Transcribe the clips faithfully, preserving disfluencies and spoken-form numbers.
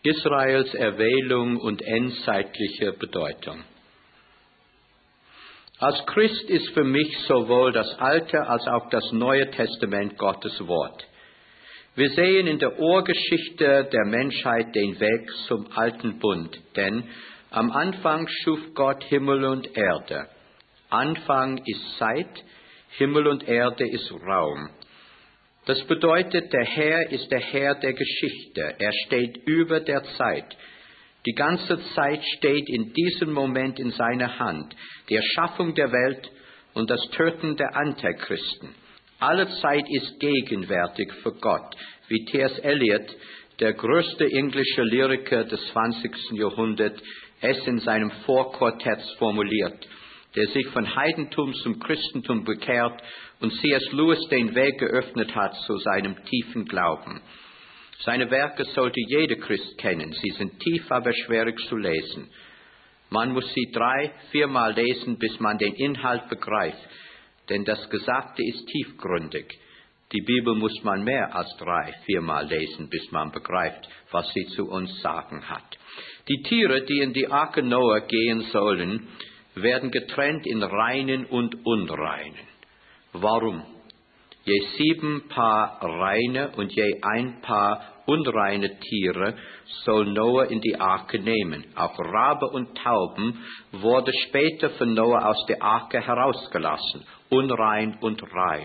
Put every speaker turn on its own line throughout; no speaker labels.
Israels Erwählung und endzeitliche Bedeutung. Als Christ ist für mich sowohl das Alte als auch das Neue Testament Gottes Wort. Wir sehen in der Urgeschichte der Menschheit den Weg zum alten Bund, denn am Anfang schuf Gott Himmel und Erde. Anfang ist Zeit, Himmel und Erde ist Raum. Das bedeutet, der Herr ist der Herr der Geschichte. Er steht über der Zeit. Die ganze Zeit steht in diesem Moment in seiner Hand. Die Erschaffung der Welt und das Töten der Antichristen. Alle Zeit ist gegenwärtig für Gott, wie T S Eliot, der größte englische Lyriker des zwanzigsten Jahrhunderts, es in seinem Vorquartett formuliert, der sich von Heidentum zum Christentum bekehrt und C S Lewis den Weg geöffnet hat zu seinem tiefen Glauben. Seine Werke sollte jeder Christ kennen. Sie sind tief, aber schwierig zu lesen. Man muss sie drei, viermal lesen, bis man den Inhalt begreift. Denn das Gesagte ist tiefgründig. Die Bibel muss man mehr als drei, viermal lesen, bis man begreift, was sie zu uns sagen hat. Die Tiere, die in die Arke Noah gehen sollen, werden getrennt in reinen und unreinen. Warum? Je sieben Paar reine und je ein Paar unreine Tiere soll Noah in die Arke nehmen. Auch Rabe und Tauben wurde später von Noah aus der Arke herausgelassen, unrein und rein.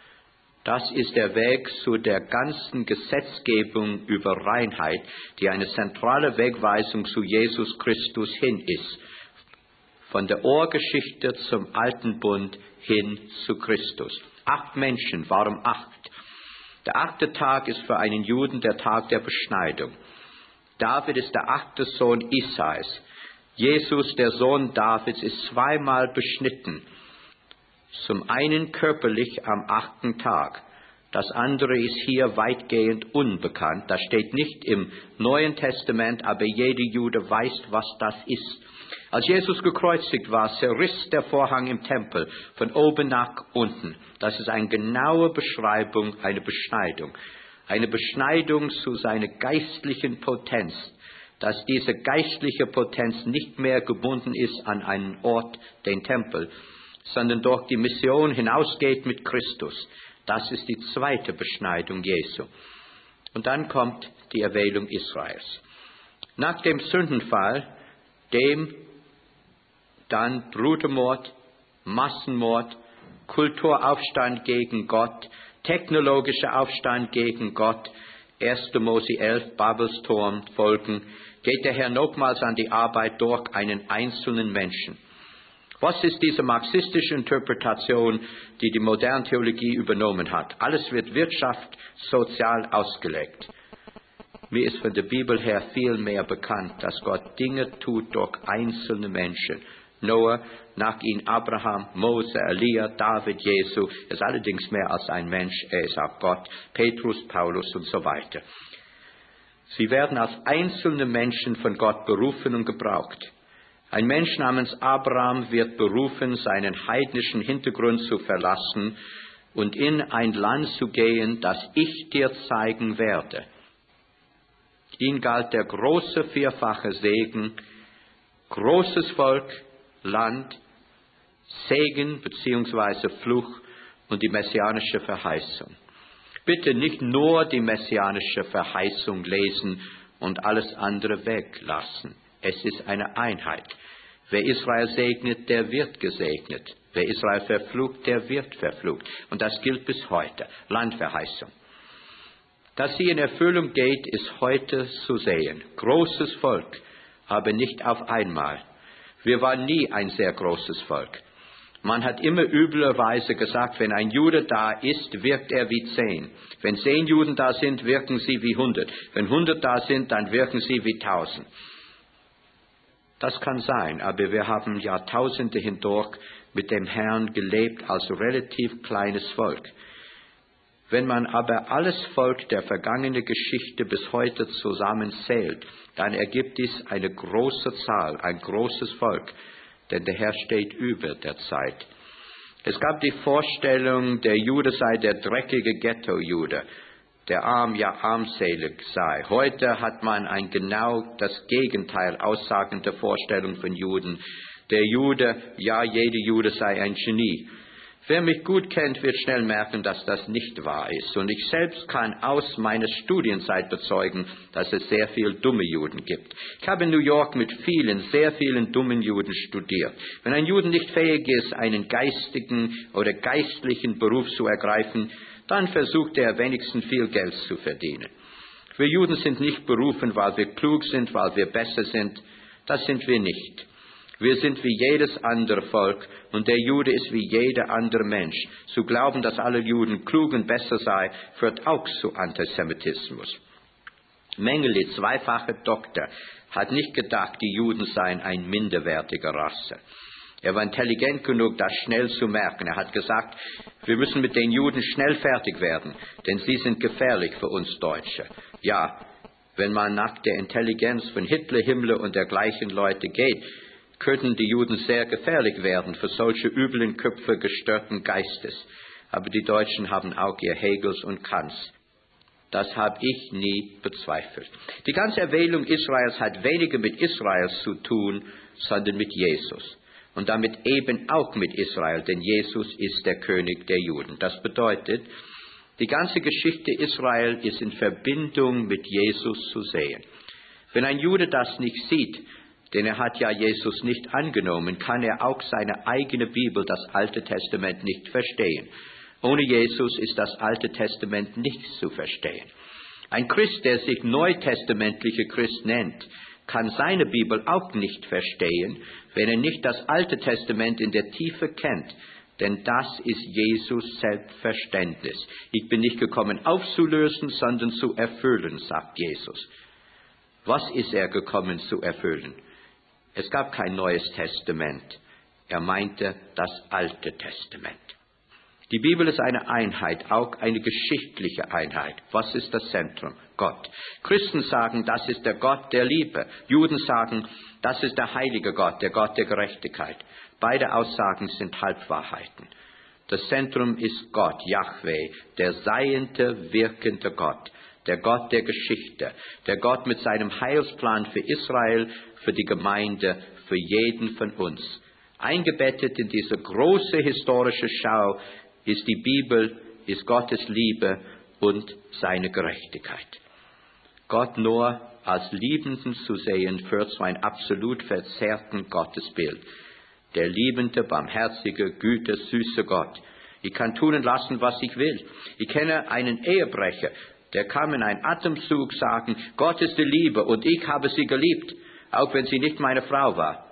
Das ist der Weg zu der ganzen Gesetzgebung über Reinheit, die eine zentrale Wegweisung zu Jesus Christus hin ist. Von der Urgeschichte zum Alten Bund hin zu Christus. Acht Menschen, warum acht? Der achte Tag ist für einen Juden der Tag der Beschneidung. David ist der achte Sohn Isais. Jesus, der Sohn Davids, ist zweimal beschnitten. Zum einen körperlich am achten Tag. Das andere ist hier weitgehend unbekannt. Das steht nicht im Neuen Testament, aber jeder Jude weiß, was das ist. Als Jesus gekreuzigt war, zerriss der Vorhang im Tempel von oben nach unten. Das ist eine genaue Beschreibung, eine Beschneidung. Eine Beschneidung zu seiner geistlichen Potenz, dass diese geistliche Potenz nicht mehr gebunden ist an einen Ort, den Tempel, sondern durch die Mission hinausgeht mit Christus. Das ist die zweite Beschneidung Jesu. Und dann kommt die Erwählung Israels. Nach dem Sündenfall, dem dann Brudermord, Massenmord, Kulturaufstand gegen Gott, technologischer Aufstand gegen Gott, erster Mose elf, Babelsturm folgen, geht der Herr nochmals an die Arbeit durch einen einzelnen Menschen. Was ist diese marxistische Interpretation, die die moderne Theologie übernommen hat? Alles wird Wirtschaft, sozial ausgelegt. Mir ist von der Bibel her viel mehr bekannt, dass Gott Dinge tut durch einzelne Menschen. Noah, nach ihm Abraham, Mose, Elia, David, Jesu, ist allerdings mehr als ein Mensch, er ist auch Gott, Petrus, Paulus und so weiter. Sie werden als einzelne Menschen von Gott berufen und gebraucht. Ein Mensch namens Abraham wird berufen, seinen heidnischen Hintergrund zu verlassen und in ein Land zu gehen, das ich dir zeigen werde. Ihm galt der große vierfache Segen, großes Volk, Land, Segen bzw. Fluch und die messianische Verheißung. Bitte nicht nur die messianische Verheißung lesen und alles andere weglassen. Es ist eine Einheit. Wer Israel segnet, der wird gesegnet. Wer Israel verflucht, der wird verflucht. Und das gilt bis heute. Landverheißung. Dass sie in Erfüllung geht, ist heute zu sehen. Großes Volk, aber nicht auf einmal. Wir waren nie ein sehr großes Volk. Man hat immer üblerweise gesagt, wenn ein Jude da ist, wirkt er wie zehn. Wenn zehn Juden da sind, wirken sie wie hundert. Wenn hundert da sind, dann wirken sie wie tausend. Das kann sein, aber wir haben Jahrtausende hindurch mit dem Herrn gelebt als relativ kleines Volk. Wenn man aber alles Volk der vergangenen Geschichte bis heute zusammenzählt, dann ergibt dies eine große Zahl, ein großes Volk, denn der Herr steht über der Zeit. Es gab die Vorstellung, der Jude sei der dreckige Ghetto-Jude. der arm, ja armselig sei. Heute hat man ein genau das Gegenteil aussagende Vorstellung von Juden. Der Jude, ja jede Jude sei ein Genie. Wer mich gut kennt, wird schnell merken, dass das nicht wahr ist. Und ich selbst kann aus meiner Studienzeit bezeugen, dass es sehr viele dumme Juden gibt. Ich habe in New York mit vielen, sehr vielen dummen Juden studiert. Wenn ein Jude nicht fähig ist, einen geistigen oder geistlichen Beruf zu ergreifen, dann versucht er wenigstens viel Geld zu verdienen. Wir Juden sind nicht berufen, weil wir klug sind, weil wir besser sind. Das sind wir nicht. Wir sind wie jedes andere Volk und der Jude ist wie jeder andere Mensch. Zu glauben, dass alle Juden klug und besser sei, führt auch zu Antisemitismus. Mengele, zweifacher Doktor, hat nicht gedacht, die Juden seien eine minderwertige Rasse. Er war intelligent genug, das schnell zu merken. Er hat gesagt, wir müssen mit den Juden schnell fertig werden, denn sie sind gefährlich für uns Deutsche. Ja, wenn man nach der Intelligenz von Hitler, Himmler und dergleichen Leute geht, könnten die Juden sehr gefährlich werden für solche üblen Köpfe gestörten Geistes. Aber die Deutschen haben auch ihr Hegels und Kants. Das habe ich nie bezweifelt. Die ganze Erwählung Israels hat weniger mit Israel zu tun, sondern mit Jesus. Und damit eben auch mit Israel, denn Jesus ist der König der Juden. Das bedeutet, die ganze Geschichte Israel ist in Verbindung mit Jesus zu sehen. Wenn ein Jude das nicht sieht, denn er hat ja Jesus nicht angenommen, kann er auch seine eigene Bibel, das Alte Testament, nicht verstehen. Ohne Jesus ist das Alte Testament nicht zu verstehen. Ein Christ, der sich neutestamentlicher Christ nennt, kann seine Bibel auch nicht verstehen, wenn er nicht das Alte Testament in der Tiefe kennt. Denn das ist Jesus Selbstverständnis. Ich bin nicht gekommen aufzulösen, sondern zu erfüllen, sagt Jesus. Was ist er gekommen zu erfüllen? Es gab kein Neues Testament. Er meinte das Alte Testament. Die Bibel ist eine Einheit, auch eine geschichtliche Einheit. Was ist das Zentrum? Gott. Christen sagen, das ist der Gott der Liebe. Juden sagen, das ist der heilige Gott, der Gott der Gerechtigkeit. Beide Aussagen sind Halbwahrheiten. Das Zentrum ist Gott, Jahwe, der seiende, wirkende Gott. Der Gott der Geschichte, der Gott mit seinem Heilsplan für Israel, für die Gemeinde, für jeden von uns. Eingebettet in diese große historische Schau ist die Bibel, ist Gottes Liebe und seine Gerechtigkeit. Gott nur als Liebenden zu sehen, führt zu einem absolut verzerrten Gottesbild. Der liebende, barmherzige, güte, süße Gott. Ich kann tun und lassen, was ich will. Ich kenne einen Ehebrecher, der kann in einem Atemzug sagen, Gott ist die Liebe und ich habe sie geliebt, auch wenn sie nicht meine Frau war.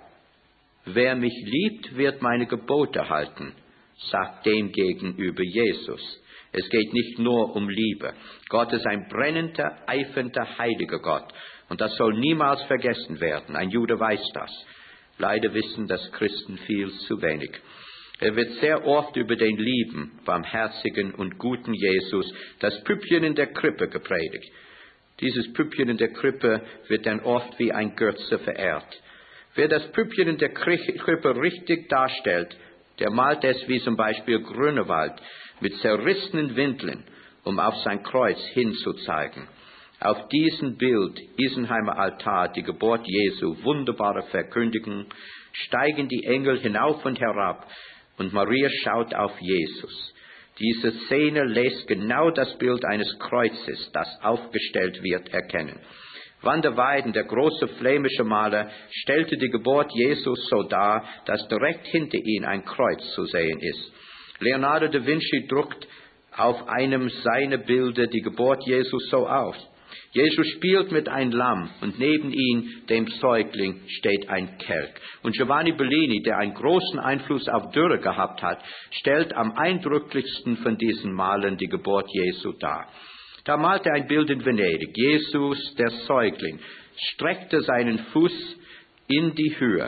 Wer mich liebt, wird meine Gebote halten, sagt dem gegenüber Jesus. Es geht nicht nur um Liebe. Gott ist ein brennender, eifernder, heiliger Gott. Und das soll niemals vergessen werden. Ein Jude weiß das. Leider wissen das Christen viel zu wenig. Er wird sehr oft über den lieben, barmherzigen und guten Jesus, das Püppchen in der Krippe, gepredigt. Dieses Püppchen in der Krippe wird dann oft wie ein Götze verehrt. Wer das Püppchen in der Krippe richtig darstellt, der malt es wie zum Beispiel Grünewald mit zerrissenen Windeln, um auf sein Kreuz hinzuzeigen. Auf diesem Bild, Isenheimer Altar, die Geburt Jesu, wunderbare Verkündigung, steigen die Engel hinauf und herab, und Maria schaut auf Jesus. Diese Szene lässt genau das Bild eines Kreuzes, das aufgestellt wird, erkennen. Van der Weyden, der große flämische Maler, stellte die Geburt Jesus so dar, dass direkt hinter ihm ein Kreuz zu sehen ist. Leonardo da Vinci druckt auf einem seiner Bilder die Geburt Jesus so aus. Jesus spielt mit einem Lamm und neben ihm, dem Säugling, steht ein Kelch. Und Giovanni Bellini, der einen großen Einfluss auf Dürer gehabt hat, stellt am eindrücklichsten von diesen Malern die Geburt Jesu dar. Da malte er ein Bild in Venedig. Jesus, der Säugling, streckte seinen Fuß in die Höhe.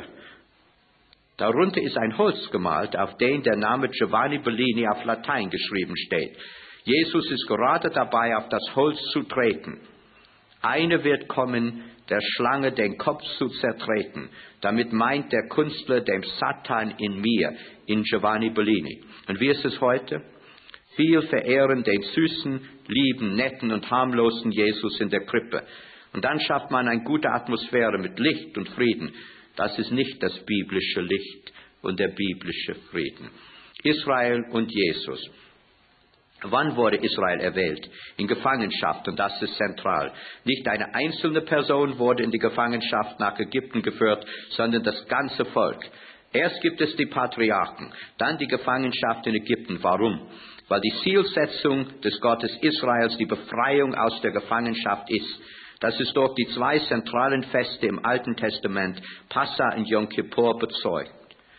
Darunter ist ein Holz gemalt, auf dem der Name Giovanni Bellini auf Latein geschrieben steht. Jesus ist gerade dabei, auf das Holz zu treten. Einer wird kommen, der Schlange den Kopf zu zertreten. Damit meint der Künstler den Satan in mir, in Giovanni Bellini. Und wie ist es heute? Viel verehren den süßen, lieben, netten und harmlosen Jesus in der Krippe. Und dann schafft man eine gute Atmosphäre mit Licht und Frieden. Das ist nicht das biblische Licht und der biblische Frieden. Israel und Jesus. Wann wurde Israel erwählt? In Gefangenschaft, und das ist zentral. Nicht eine einzelne Person wurde in die Gefangenschaft nach Ägypten geführt, sondern das ganze Volk. Erst gibt es die Patriarchen, dann die Gefangenschaft in Ägypten. Warum? Weil die Zielsetzung des Gottes Israels die Befreiung aus der Gefangenschaft ist. Das ist durch die zwei zentralen Feste im Alten Testament, Passa und Yom Kippur, bezeugt.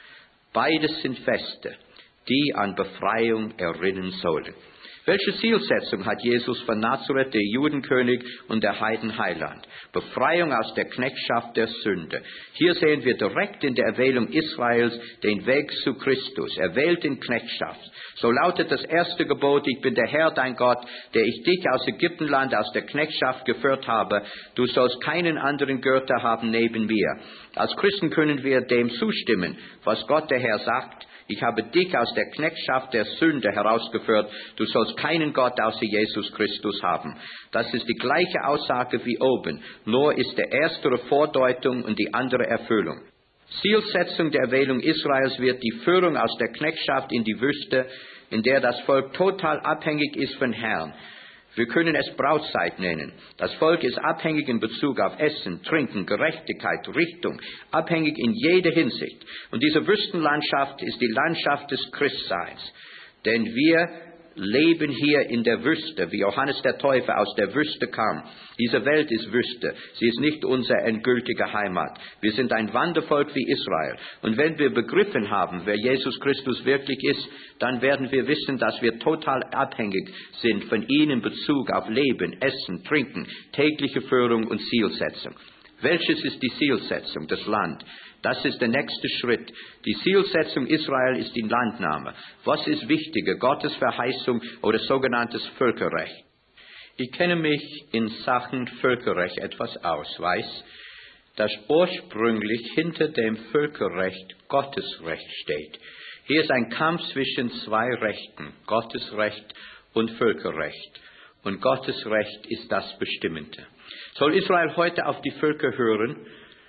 Beides sind Feste, die an Befreiung erinnern sollen. Welche Zielsetzung hat Jesus von Nazareth, der Judenkönig und der Heidenheiland? Befreiung aus der Knechtschaft der Sünde. Hier sehen wir direkt in der Erwählung Israels den Weg zu Christus, erwählt in Knechtschaft. So lautet das erste Gebot: Ich bin der Herr, dein Gott, der ich dich aus Ägyptenland, aus der Knechtschaft geführt habe. Du sollst keinen anderen Götter haben neben mir. Als Christen können wir dem zustimmen, was Gott der Herr sagt. Ich habe dich aus der Knechtschaft der Sünde herausgeführt. Du sollst keinen Gott außer Jesus Christus haben. Das ist die gleiche Aussage wie oben. Nur ist der erstere Vordeutung und die andere Erfüllung. Zielsetzung der Erwählung Israels wird die Führung aus der Knechtschaft in die Wüste, in der das Volk total abhängig ist von Herrn. Wir können es Brautzeit nennen. Das Volk ist abhängig in Bezug auf Essen, Trinken, Gerechtigkeit, Richtung, abhängig in jeder Hinsicht. Und diese Wüstenlandschaft ist die Landschaft des Christseins. Denn wir leben hier in der Wüste, wie Johannes der Täufer aus der Wüste kam. Diese Welt ist Wüste. Sie ist nicht unsere endgültige Heimat. Wir sind ein Wandervolk wie Israel. Und wenn wir begriffen haben, wer Jesus Christus wirklich ist, dann werden wir wissen, dass wir total abhängig sind von ihm in Bezug auf Leben, Essen, Trinken, tägliche Führung und Zielsetzung. Welches ist die Zielsetzung? Das Land. Das ist der nächste Schritt. Die Zielsetzung Israel ist die Landnahme. Was ist wichtiger, Gottes Verheißung oder sogenanntes Völkerrecht? Ich kenne mich in Sachen Völkerrecht etwas aus, weiß, dass ursprünglich hinter dem Völkerrecht Gottesrecht steht. Hier ist ein Kampf zwischen zwei Rechten, Gottesrecht und Völkerrecht. Und Gottesrecht ist das Bestimmende. Soll Israel heute auf die Völker hören?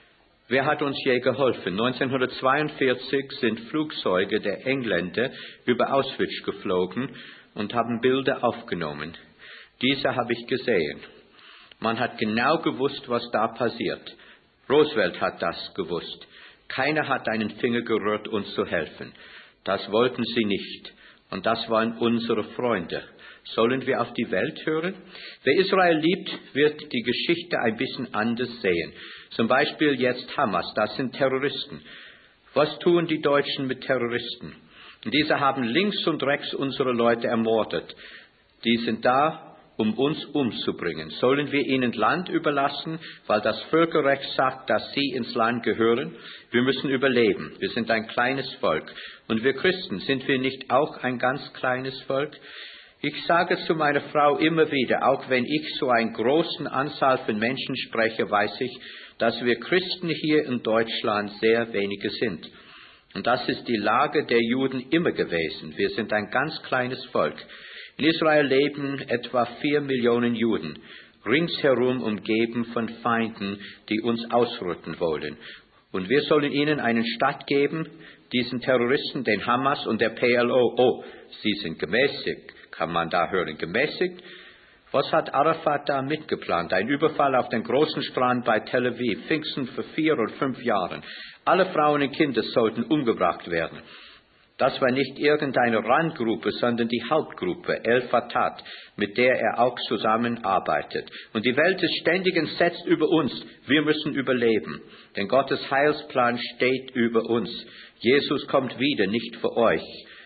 Wer hat uns je geholfen? neunzehnhundertzweiundvierzig sind Flugzeuge der Engländer über Auschwitz geflogen und haben Bilder aufgenommen. Diese habe ich gesehen. Man hat genau gewusst, was da passiert. Roosevelt hat das gewusst. Keiner hat einen Finger gerührt, uns zu helfen. Das wollten sie nicht. Und das waren unsere Freunde. Sollen wir auf die Welt hören? Wer Israel liebt, wird die Geschichte ein bisschen anders sehen. Zum Beispiel jetzt Hamas, das sind Terroristen. Was tun die Deutschen mit Terroristen? Diese haben links und rechts unsere Leute ermordet. Die sind da, um uns umzubringen. Sollen wir ihnen Land überlassen, weil das Völkerrecht sagt, dass sie ins Land gehören? Wir müssen überleben. Wir sind ein kleines Volk. Und wir Christen, sind wir nicht auch ein ganz kleines Volk? Ich sage zu meiner Frau immer wieder, auch wenn ich zu einer großen Anzahl von Menschen spreche, weiß ich, dass wir Christen hier in Deutschland sehr wenige sind. Und das ist die Lage der Juden immer gewesen. Wir sind ein ganz kleines Volk. In Israel leben etwa vier Millionen Juden, ringsherum umgeben von Feinden, die uns ausrotten wollen. Und wir sollen ihnen einen Staat geben, diesen Terroristen, den Hamas und der P L O. Oh, sie sind gemäßigt. Kann man da hören, gemäßigt? Was hat Arafat da mitgeplant? Ein Überfall auf den großen Strand bei Tel Aviv, Pfingsten vor vier oder fünf Jahren. Alle Frauen und Kinder sollten umgebracht werden. Das war nicht irgendeine Randgruppe, sondern die Hauptgruppe, El Fatah, mit der er auch zusammenarbeitet. Und die Welt ist ständig entsetzt über uns. Wir müssen überleben. Denn Gottes Heilsplan steht über uns. Jesus kommt wieder, nicht für euch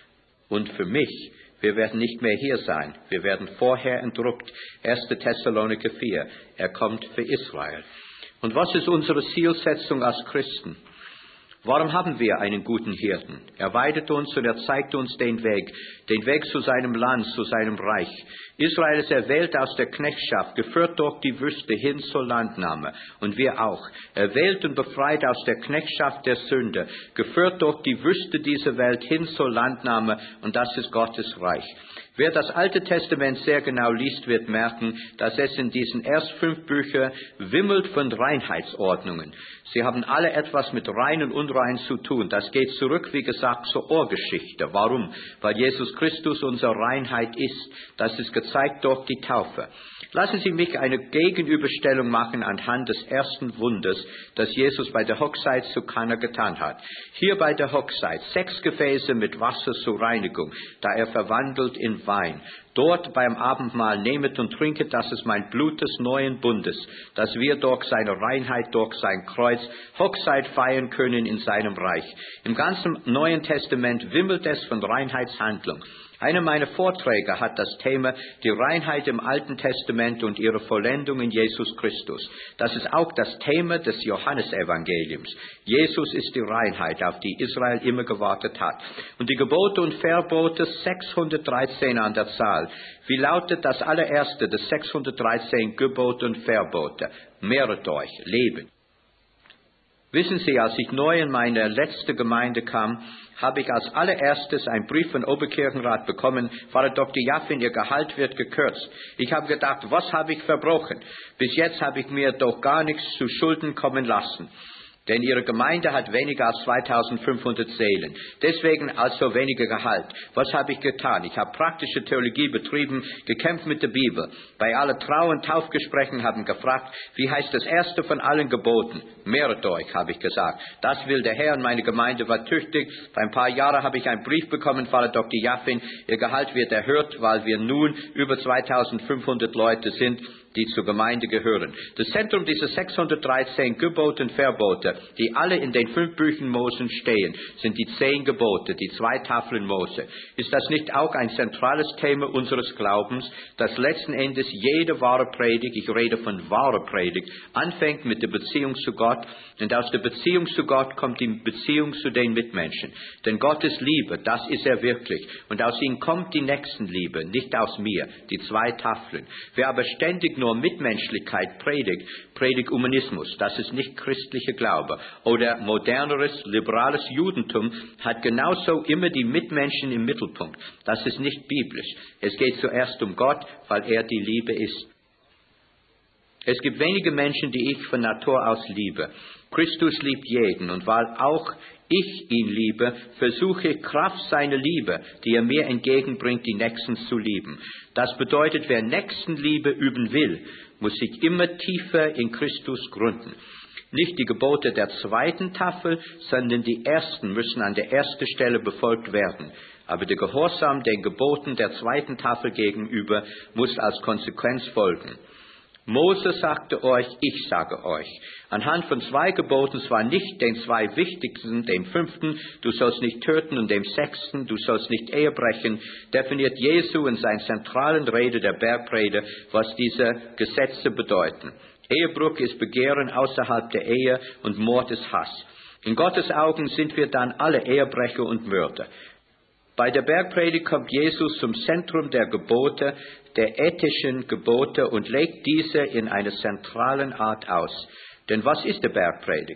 und für mich. Wir werden nicht mehr hier sein. Wir werden vorher entrückt. erster Thessaloniker vier. Er kommt für Israel. Und was ist unsere Zielsetzung als Christen? Warum haben wir einen guten Hirten? Er weidet uns und er zeigt uns den Weg, den Weg zu seinem Land, zu seinem Reich. Israel ist erwählt aus der Knechtschaft, geführt durch die Wüste hin zur Landnahme. Und wir auch. Erwählt und befreit aus der Knechtschaft der Sünde, geführt durch die Wüste dieser Welt hin zur Landnahme. Und das ist Gottes Reich. Wer das Alte Testament sehr genau liest, wird merken, dass es in diesen ersten fünf Büchern wimmelt von Reinheitsordnungen. Sie haben alle etwas mit rein und unrein zu tun. Das geht zurück, wie gesagt, zur Urgeschichte. Warum? Weil Jesus Christus unsere Reinheit ist. Das ist gezeigt durch die Taufe. Lassen Sie mich eine Gegenüberstellung machen anhand des ersten Wunders, das Jesus bei der Hochzeit zu Kana getan hat. Hier bei der Hochzeit sechs Gefäße mit Wasser zur Reinigung, da er verwandelt in Wein. Dort beim Abendmahl nehmet und trinket, das ist mein Blut des neuen Bundes, dass wir durch seine Reinheit, durch sein Kreuz Hochzeit feiern können in seinem Reich. Im ganzen Neuen Testament wimmelt es von Reinheitshandlung. Einer meiner Vorträge hat das Thema die Reinheit im Alten Testament und ihre Vollendung in Jesus Christus. Das ist auch das Thema des Johannesevangeliums. Jesus ist die Reinheit, auf die Israel immer gewartet hat. Und die Gebote und Verbote, sechshundertdreizehn an der Zahl. Wie lautet das allererste des sechshundertdreizehn Gebote und Verbote? Mehret euch, leben. Wissen Sie, als ich neu in meine letzte Gemeinde kam, habe ich als allererstes einen Brief von Oberkirchenrat bekommen, Pfarrer Doktor Jaffin, Ihr Gehalt wird gekürzt. Ich habe gedacht, was habe ich verbrochen? Bis jetzt habe ich mir doch gar nichts zu Schulden kommen lassen. Denn Ihre Gemeinde hat weniger als zweitausendfünfhundert Seelen. Deswegen also weniger Gehalt. Was habe ich getan? Ich habe praktische Theologie betrieben, gekämpft mit der Bibel. Bei allen Trau- und Taufgesprächen haben gefragt, wie heißt das erste von allen Geboten? Mehret euch, habe ich gesagt. Das will der Herr und meine Gemeinde war tüchtig. Vor ein paar Jahren habe ich einen Brief bekommen, Pfarrer Doktor Jaffin, Ihr Gehalt wird erhöht, weil wir nun über zweitausendfünfhundert Leute sind, die zur Gemeinde gehören. Das Zentrum dieser sechshundertdreizehn Gebote und Verbote, die alle in den fünf Büchern Mose stehen, sind die zehn Gebote, die zwei Tafeln Mose. Ist das nicht auch ein zentrales Thema unseres Glaubens, dass letzten Endes jede wahre Predigt, ich rede von wahrer Predigt, anfängt mit der Beziehung zu Gott, und aus der Beziehung zu Gott kommt die Beziehung zu den Mitmenschen. Denn Gott ist Liebe, das ist er wirklich, und aus ihm kommt die Nächstenliebe, nicht aus mir, die zwei Tafeln. Wer aber ständig nur Mitmenschlichkeit predigt, predigt Humanismus. Das ist nicht christlicher Glaube. Oder moderneres, liberales Judentum hat genauso immer die Mitmenschen im Mittelpunkt. Das ist nicht biblisch. Es geht zuerst um Gott, weil er die Liebe ist. Es gibt wenige Menschen, die ich von Natur aus liebe. Christus liebt jeden, und weil auch ich ihn liebe, versuche ich Kraft seiner Liebe, die er mir entgegenbringt, die Nächsten zu lieben. Das bedeutet, wer Nächstenliebe üben will, muss sich immer tiefer in Christus gründen. Nicht die Gebote der zweiten Tafel, sondern die ersten müssen an der ersten Stelle befolgt werden. Aber der Gehorsam den Geboten der zweiten Tafel gegenüber muss als Konsequenz folgen. Mose sagte euch, ich sage euch. Anhand von zwei Geboten, zwar nicht den zwei wichtigsten, dem fünften, du sollst nicht töten, und dem sechsten, du sollst nicht Ehe brechen, definiert Jesu in seiner zentralen Rede der Bergrede, was diese Gesetze bedeuten. Ehebruch ist Begehren außerhalb der Ehe und Mord ist Hass. In Gottes Augen sind wir dann alle Ehebrecher und Mörder. Bei der Bergpredigt kommt Jesus zum Zentrum der Gebote, der ethischen Gebote, und legt diese in einer zentralen Art aus. Denn was ist der Bergpredigt?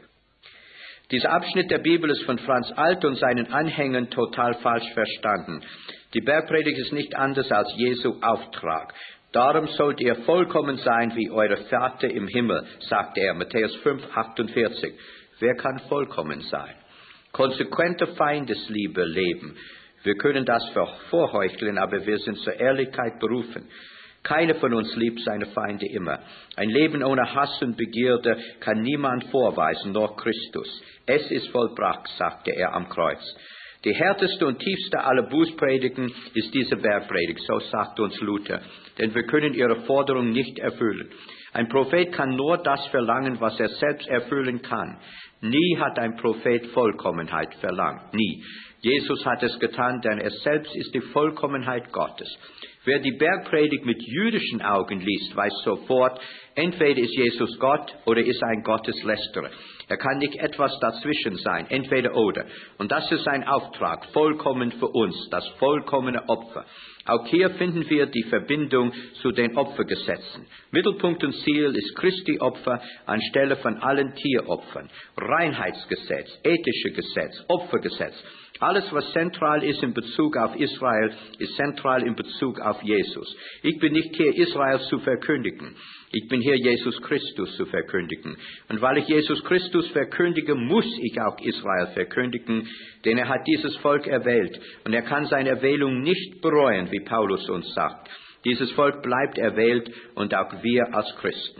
Dieser Abschnitt der Bibel ist von Franz Alt und seinen Anhängern total falsch verstanden. Die Bergpredigt ist nicht anders als Jesu Auftrag. Darum sollt ihr vollkommen sein wie eure Vater im Himmel, sagt er, Matthäus fünf, achtundvierzig. Wer kann vollkommen sein? Konsequente Feindesliebe leben. Wir können das vorheucheln, aber wir sind zur Ehrlichkeit berufen. Keiner von uns liebt seine Feinde immer. Ein Leben ohne Hass und Begierde kann niemand vorweisen, nur Christus. Es ist vollbracht, sagte er am Kreuz. Die härteste und tiefste aller Bußpredigen ist diese Bergpredigt, so sagt uns Luther. Denn wir können ihre Forderung nicht erfüllen. Ein Prophet kann nur das verlangen, was er selbst erfüllen kann. Nie hat ein Prophet Vollkommenheit verlangt, nie. Jesus hat es getan, denn er selbst ist die Vollkommenheit Gottes. Wer die Bergpredigt mit jüdischen Augen liest, weiß sofort, entweder ist Jesus Gott oder ist ein Gotteslästerer. Er kann nicht etwas dazwischen sein, entweder oder. Und das ist sein Auftrag, vollkommen für uns, das vollkommene Opfer. Auch hier finden wir die Verbindung zu den Opfergesetzen. Mittelpunkt und Ziel ist Christi Opfer anstelle von allen Tieropfern. Reinheitsgesetz, ethische Gesetz, Opfergesetz. Alles, was zentral ist in Bezug auf Israel, ist zentral in Bezug auf Jesus. Ich bin nicht hier, Israel zu verkündigen. Ich bin hier, Jesus Christus zu verkündigen. Und weil ich Jesus Christus verkündige, muss ich auch Israel verkündigen, denn er hat dieses Volk erwählt. Und er kann seine Erwählung nicht bereuen, wie Paulus uns sagt. Dieses Volk bleibt erwählt und auch wir als Christen.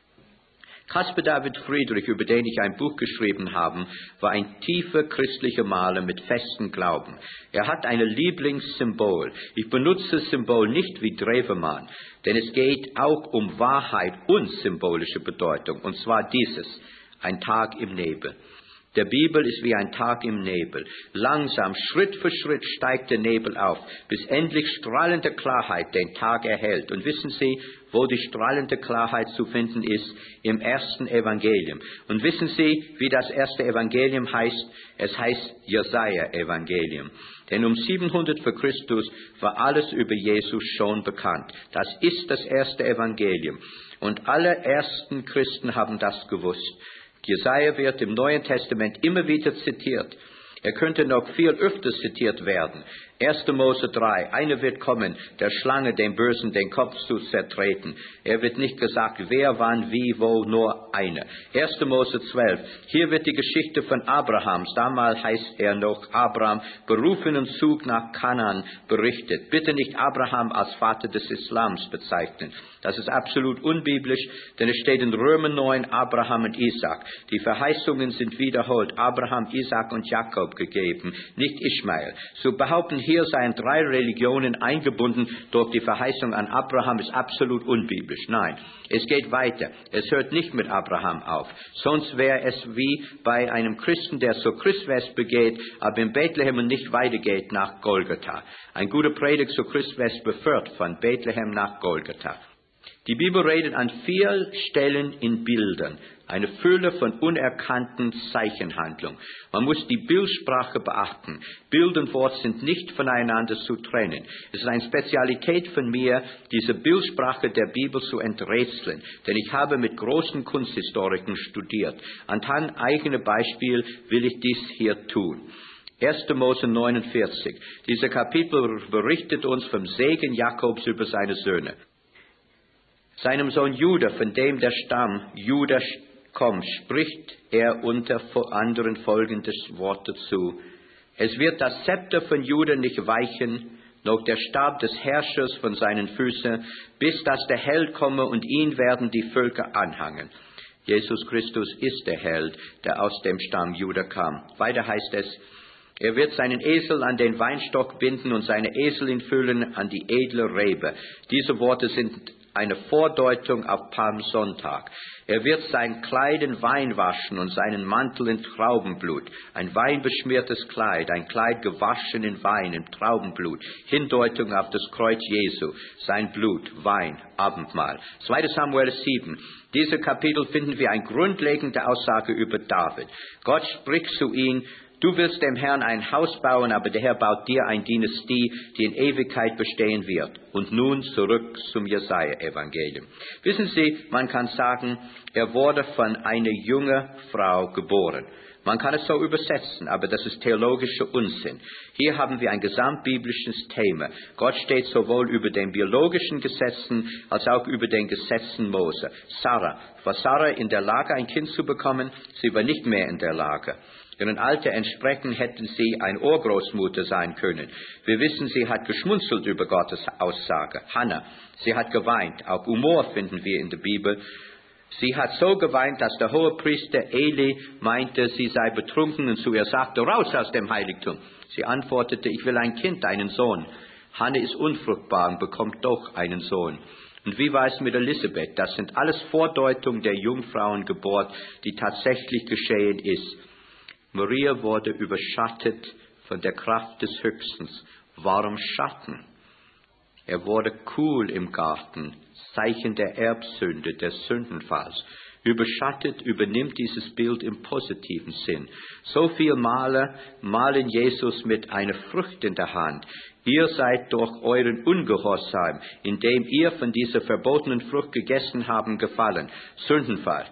Caspar David Friedrich, über den ich ein Buch geschrieben habe, war ein tiefer christlicher Maler mit festem Glauben. Er hat ein Lieblingssymbol. Ich benutze das Symbol nicht wie Drewemann, denn es geht auch um Wahrheit und symbolische Bedeutung, und zwar dieses, ein Tag im Nebel. Der Bibel ist wie ein Tag im Nebel. Langsam, Schritt für Schritt steigt der Nebel auf, bis endlich strahlende Klarheit den Tag erhält. Und wissen Sie, wo die strahlende Klarheit zu finden ist? Im ersten Evangelium. Und wissen Sie, wie das erste Evangelium heißt? Es heißt Jesaja-Evangelium. Denn um siebenhundert vor Christus war alles über Jesus schon bekannt. Das ist das erste Evangelium. Und alle ersten Christen haben das gewusst. Jesaja wird im Neuen Testament immer wieder zitiert. Er könnte noch viel öfter zitiert werden. erster Mose drei, einer wird kommen, der Schlange dem Bösen den Kopf zu zertreten. Er wird nicht gesagt, wer, wann, wie, wo, nur einer. erster Mose zwölf, hier wird die Geschichte von Abrahams, damals heißt er noch Abraham, berufenen Zug nach Kanaan berichtet. Bitte nicht Abraham als Vater des Islams bezeichnen. Das ist absolut unbiblisch, denn es steht in Römer neun, Abraham und Isaac. Die Verheißungen sind wiederholt, Abraham, Isaac und Jakob gegeben, nicht Ismael. Zu behaupten, hier seien drei Religionen eingebunden durch die Verheißung an Abraham, ist absolut unbiblisch. Nein, es geht weiter. Es hört nicht mit Abraham auf. Sonst wäre es wie bei einem Christen, der zur Christfest begeht, aber in Bethlehem und nicht weitergeht nach Golgatha. Ein guter Predigt zur Christfest beführt von Bethlehem nach Golgatha. Die Bibel redet an vier Stellen in Bildern, eine Fülle von unerkannten Zeichenhandlungen. Man muss die Bildsprache beachten. Bild und Wort sind nicht voneinander zu trennen. Es ist eine Spezialität von mir, diese Bildsprache der Bibel zu enträtseln, denn ich habe mit großen Kunsthistorikern studiert. Anhand eigener Beispiele will ich dies hier tun. erster Mose neunundvierzig. Dieser Kapitel berichtet uns vom Segen Jakobs über seine Söhne. Seinem Sohn Juda, von dem der Stamm Juda kommt, spricht er unter anderen folgendes Wort dazu. Es wird das Zepter von Juda nicht weichen, noch der Stab des Herrschers von seinen Füßen, bis dass der Held komme und ihn werden die Völker anhangen. Jesus Christus ist der Held, der aus dem Stamm Juda kam. Weiter heißt es, er wird seinen Esel an den Weinstock binden und seine Eselin füllen an die edle Rebe. Diese Worte sind eine Vordeutung auf Palmsonntag. Er wird sein Kleid in Wein waschen und seinen Mantel in Traubenblut. Ein weinbeschmiertes Kleid, ein Kleid gewaschen in Wein, in Traubenblut. Hindeutung auf das Kreuz Jesu, sein Blut, Wein, Abendmahl. zweiter Samuel sieben. Diese Kapitel finden wir eine grundlegende Aussage über David. Gott spricht zu ihm, du willst dem Herrn ein Haus bauen, aber der Herr baut dir eine Dynastie, die in Ewigkeit bestehen wird. Und nun zurück zum Jesaja-Evangelium. Wissen Sie, man kann sagen, er wurde von einer jungen Frau geboren. Man kann es so übersetzen, aber das ist theologischer Unsinn. Hier haben wir ein gesamtbiblisches Thema. Gott steht sowohl über den biologischen Gesetzen als auch über den Gesetzen Mose. Sarah, war Sarah in der Lage, ein Kind zu bekommen? Sie war nicht mehr in der Lage. Ihren Alter entsprechend hätten sie eine Urgroßmutter sein können. Wir wissen, sie hat geschmunzelt über Gottes Aussage. Hannah, sie hat geweint. Auch Humor finden wir in der Bibel. Sie hat so geweint, dass der Hohepriester Eli meinte, sie sei betrunken und zu ihr sagte, raus aus dem Heiligtum. Sie antwortete, ich will ein Kind, einen Sohn. Hannah ist unfruchtbar und bekommt doch einen Sohn. Und wie war es mit Elisabeth? Das sind alles Vordeutungen der Jungfrauengeburt, die tatsächlich geschehen ist. Maria wurde überschattet von der Kraft des Höchstens. Warum Schatten? Er wurde kühl im Garten, Zeichen der Erbsünde, des Sündenfalls. Überschattet übernimmt dieses Bild im positiven Sinn. So viel Maler malen Jesus mit einer Frucht in der Hand. Ihr seid durch euren Ungehorsam, indem ihr von dieser verbotenen Frucht gegessen habt, gefallen. Sündenfall.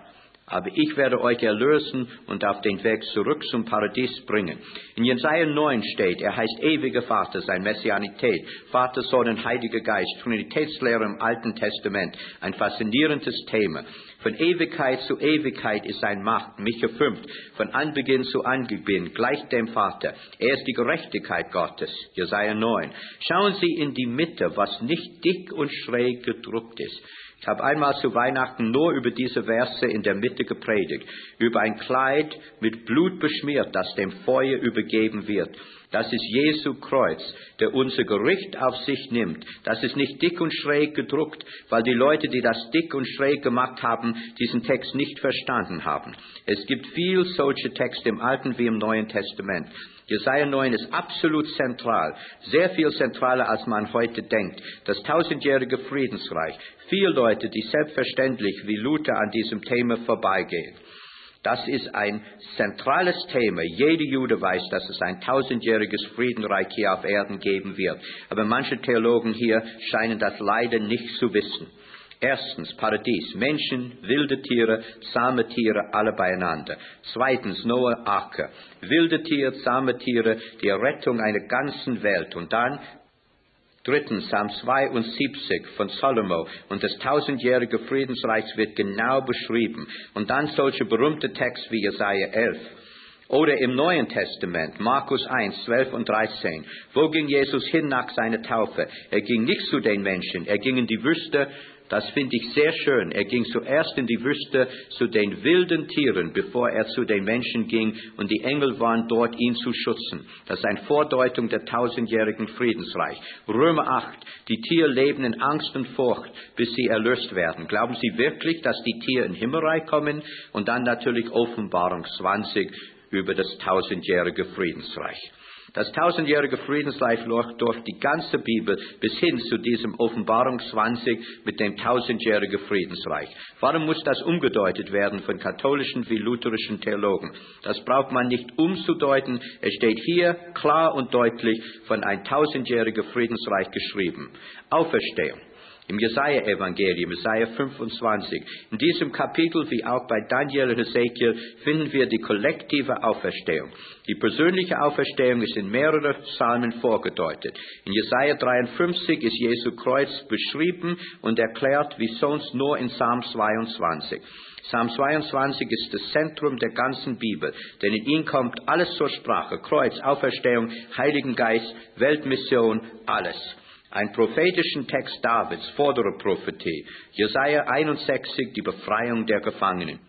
Aber ich werde euch erlösen und auf den Weg zurück zum Paradies bringen. In Jesaja neun steht, er heißt ewiger Vater, sein Messianität, Vater, Sohn und Heiliger Geist, Trinitätslehre im Alten Testament, ein faszinierendes Thema. Von Ewigkeit zu Ewigkeit ist sein Macht, Micha fünf, von Anbeginn zu Anbeginn, gleich dem Vater. Er ist die Gerechtigkeit Gottes, Jesaja neun. Schauen Sie in die Mitte, was nicht dick und schräg gedruckt ist. Ich habe einmal zu Weihnachten nur über diese Verse in der Mitte gepredigt, über ein Kleid mit Blut beschmiert, das dem Feuer übergeben wird. Das ist Jesu Kreuz, der unser Gericht auf sich nimmt. Das ist nicht dick und schräg gedruckt, weil die Leute, die das dick und schräg gemacht haben, diesen Text nicht verstanden haben. Es gibt viel solche Texte im Alten wie im Neuen Testament. Jesaja neun ist absolut zentral, sehr viel zentraler, als man heute denkt. Das tausendjährige Friedensreich. Viele Leute, die selbstverständlich wie Luther an diesem Thema vorbeigehen. Das ist ein zentrales Thema. Jeder Jude weiß, dass es ein tausendjähriges Friedensreich hier auf Erden geben wird. Aber manche Theologen hier scheinen das leider nicht zu wissen. Erstens, Paradies, Menschen, wilde Tiere, zahme Tiere, alle beieinander. Zweitens, Noah, Arke, wilde Tiere, zahme Tiere, die Rettung einer ganzen Welt. Und dann, drittens, Psalm zweiundsiebzig von Salomo und das tausendjährige Friedensreich wird genau beschrieben. Und dann solche berühmte Texte wie Jesaja elf. Oder im Neuen Testament, Markus eins, zwölf und dreizehn. Wo ging Jesus hin nach seiner Taufe? Er ging nicht zu den Menschen, er ging in die Wüste. Das finde ich sehr schön. Er ging zuerst in die Wüste zu den wilden Tieren, bevor er zu den Menschen ging, und die Engel waren dort, ihn zu schützen. Das ist eine Vordeutung der tausendjährigen Friedensreich. Römer acht, die Tiere leben in Angst und Furcht, bis sie erlöst werden. Glauben Sie wirklich, dass die Tiere in Himmelreich kommen? Und dann natürlich Offenbarung zwanzig über das tausendjährige Friedensreich. Das tausendjährige Friedensreich läuft durch die ganze Bibel bis hin zu diesem Offenbarung zwanzig mit dem tausendjährigen Friedensreich. Warum muss das umgedeutet werden von katholischen wie lutherischen Theologen? Das braucht man nicht umzudeuten. Es steht hier klar und deutlich von ein tausendjähriger Friedensreich geschrieben. Auferstehung. Im Jesaja-Evangelium, Jesaja fünfundzwanzig. In diesem Kapitel, wie auch bei Daniel und Hesekiel, finden wir die kollektive Auferstehung. Die persönliche Auferstehung ist in mehreren Psalmen vorgedeutet. In Jesaja dreiundfünfzig ist Jesu Kreuz beschrieben und erklärt, wie sonst nur in Psalm zweiundzwanzig. Psalm zweiundzwanzig ist das Zentrum der ganzen Bibel, denn in ihm kommt alles zur Sprache. Kreuz, Auferstehung, Heiligen Geist, Weltmission, alles. Ein prophetischen Text Davids, vordere Prophetie. Jesaja einundsechzig, die Befreiung der Gefangenen.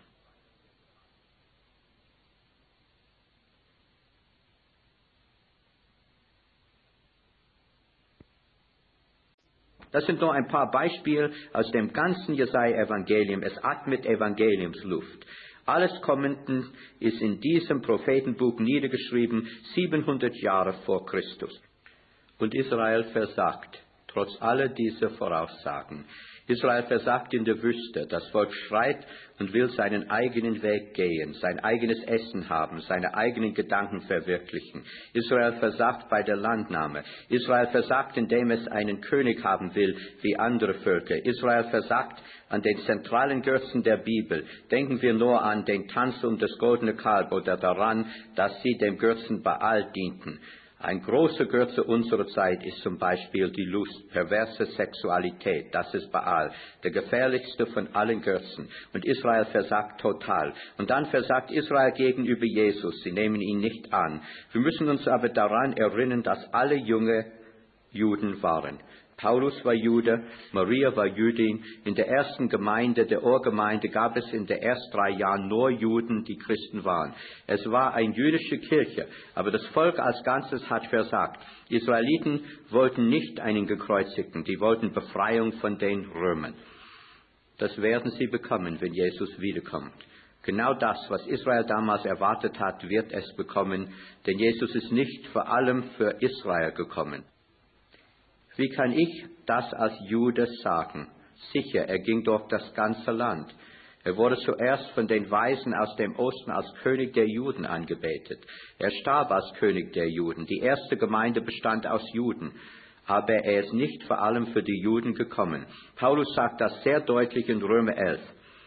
Das sind nur ein paar Beispiele aus dem ganzen Jesaja-Evangelium. Es atmet Evangeliumsluft. Alles Kommenden ist in diesem Prophetenbuch niedergeschrieben, siebenhundert Jahre vor Christus. Und Israel versagt, trotz aller dieser Voraussagen. Israel versagt in der Wüste. Das Volk schreit und will seinen eigenen Weg gehen, sein eigenes Essen haben, seine eigenen Gedanken verwirklichen. Israel versagt bei der Landnahme. Israel versagt, indem es einen König haben will, wie andere Völker. Israel versagt an den zentralen Götzen der Bibel. Denken wir nur an den Tanz um das goldene Kalb oder daran, dass sie dem Götzen Baal dienten. Ein großer Götze unserer Zeit ist zum Beispiel die Lust, perverse Sexualität. Das ist Baal, der gefährlichste von allen Götzen. Und Israel versagt total. Und dann versagt Israel gegenüber Jesus. Sie nehmen ihn nicht an. Wir müssen uns aber daran erinnern, dass alle junge Juden waren. Paulus war Jude, Maria war Jüdin. In der ersten Gemeinde, der Urgemeinde, gab es in den ersten drei Jahren nur Juden, die Christen waren. Es war eine jüdische Kirche, aber das Volk als Ganzes hat versagt. Die Israeliten wollten nicht einen Gekreuzigten, die wollten Befreiung von den Römern. Das werden sie bekommen, wenn Jesus wiederkommt. Genau das, was Israel damals erwartet hat, wird es bekommen, denn Jesus ist nicht vor allem für Israel gekommen. Wie kann ich das als Jude sagen? Sicher, er ging durch das ganze Land. Er wurde zuerst von den Weisen aus dem Osten als König der Juden angebetet. Er starb als König der Juden. Die erste Gemeinde bestand aus Juden. Aber er ist nicht vor allem für die Juden gekommen. Paulus sagt das sehr deutlich in Römer elf.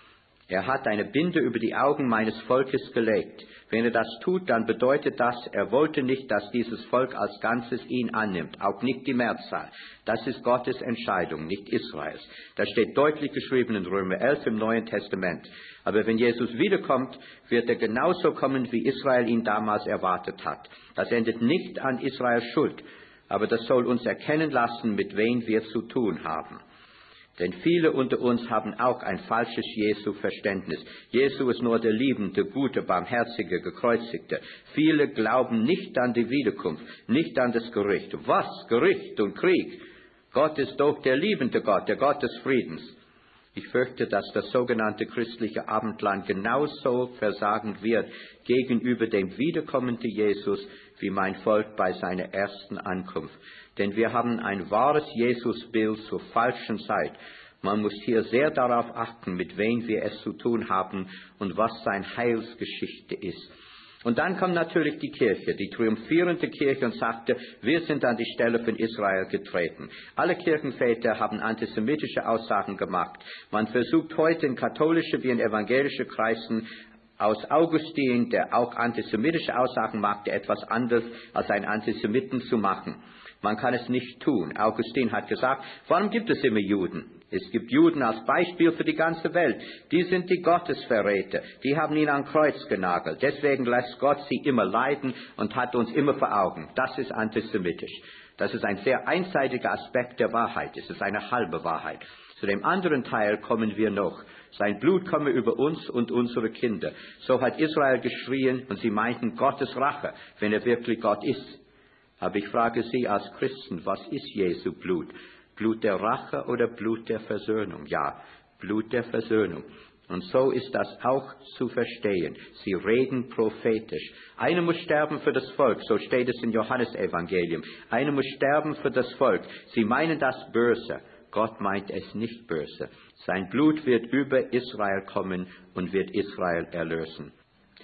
Er hat eine Binde über die Augen meines Volkes gelegt. Wenn er das tut, dann bedeutet das, er wollte nicht, dass dieses Volk als Ganzes ihn annimmt, auch nicht die Mehrzahl. Das ist Gottes Entscheidung, nicht Israels. Das steht deutlich geschrieben in Römer elf im Neuen Testament. Aber wenn Jesus wiederkommt, wird er genauso kommen, wie Israel ihn damals erwartet hat. Das endet nicht an Israels Schuld, aber das soll uns erkennen lassen, mit wem wir zu tun haben. Denn viele unter uns haben auch ein falsches Jesu-Verständnis. Jesu ist nur der liebende, gute, barmherzige, gekreuzigte. Viele glauben nicht an die Wiederkunft, nicht an das Gericht. Was? Gericht und Krieg? Gott ist doch der liebende Gott, der Gott des Friedens. Ich fürchte, dass das sogenannte christliche Abendland genauso versagen wird gegenüber dem wiederkommenden Jesus wie mein Volk bei seiner ersten Ankunft. Denn wir haben ein wahres Jesusbild zur falschen Zeit. Man muss hier sehr darauf achten, mit wem wir es zu tun haben und was seine Heilsgeschichte ist. Und dann kommt natürlich die Kirche, die triumphierende Kirche, und sagte, wir sind an die Stelle von Israel getreten. Alle Kirchenväter haben antisemitische Aussagen gemacht. Man versucht heute in katholische wie in evangelische Kreisen aus Augustin, der auch antisemitische Aussagen machte, etwas anderes als einen Antisemiten zu machen. Man kann es nicht tun. Augustin hat gesagt, warum gibt es immer Juden? Es gibt Juden als Beispiel für die ganze Welt. Die sind die Gottesverräter. Die haben ihn an Kreuz genagelt. Deswegen lässt Gott sie immer leiden und hat uns immer vor Augen. Das ist antisemitisch. Das ist ein sehr einseitiger Aspekt der Wahrheit. Es ist eine halbe Wahrheit. Zu dem anderen Teil kommen wir noch. Sein Blut komme über uns und unsere Kinder. So hat Israel geschrien und sie meinten Gottes Rache, wenn er wirklich Gott ist. Aber ich frage Sie als Christen, was ist Jesu Blut? Blut der Rache oder Blut der Versöhnung? Ja, Blut der Versöhnung. Und so ist das auch zu verstehen. Sie reden prophetisch. Einer muss sterben für das Volk, so steht es im Johannesevangelium. Einer muss sterben für das Volk. Sie meinen das böse. Gott meint es nicht böse. Sein Blut wird über Israel kommen und wird Israel erlösen.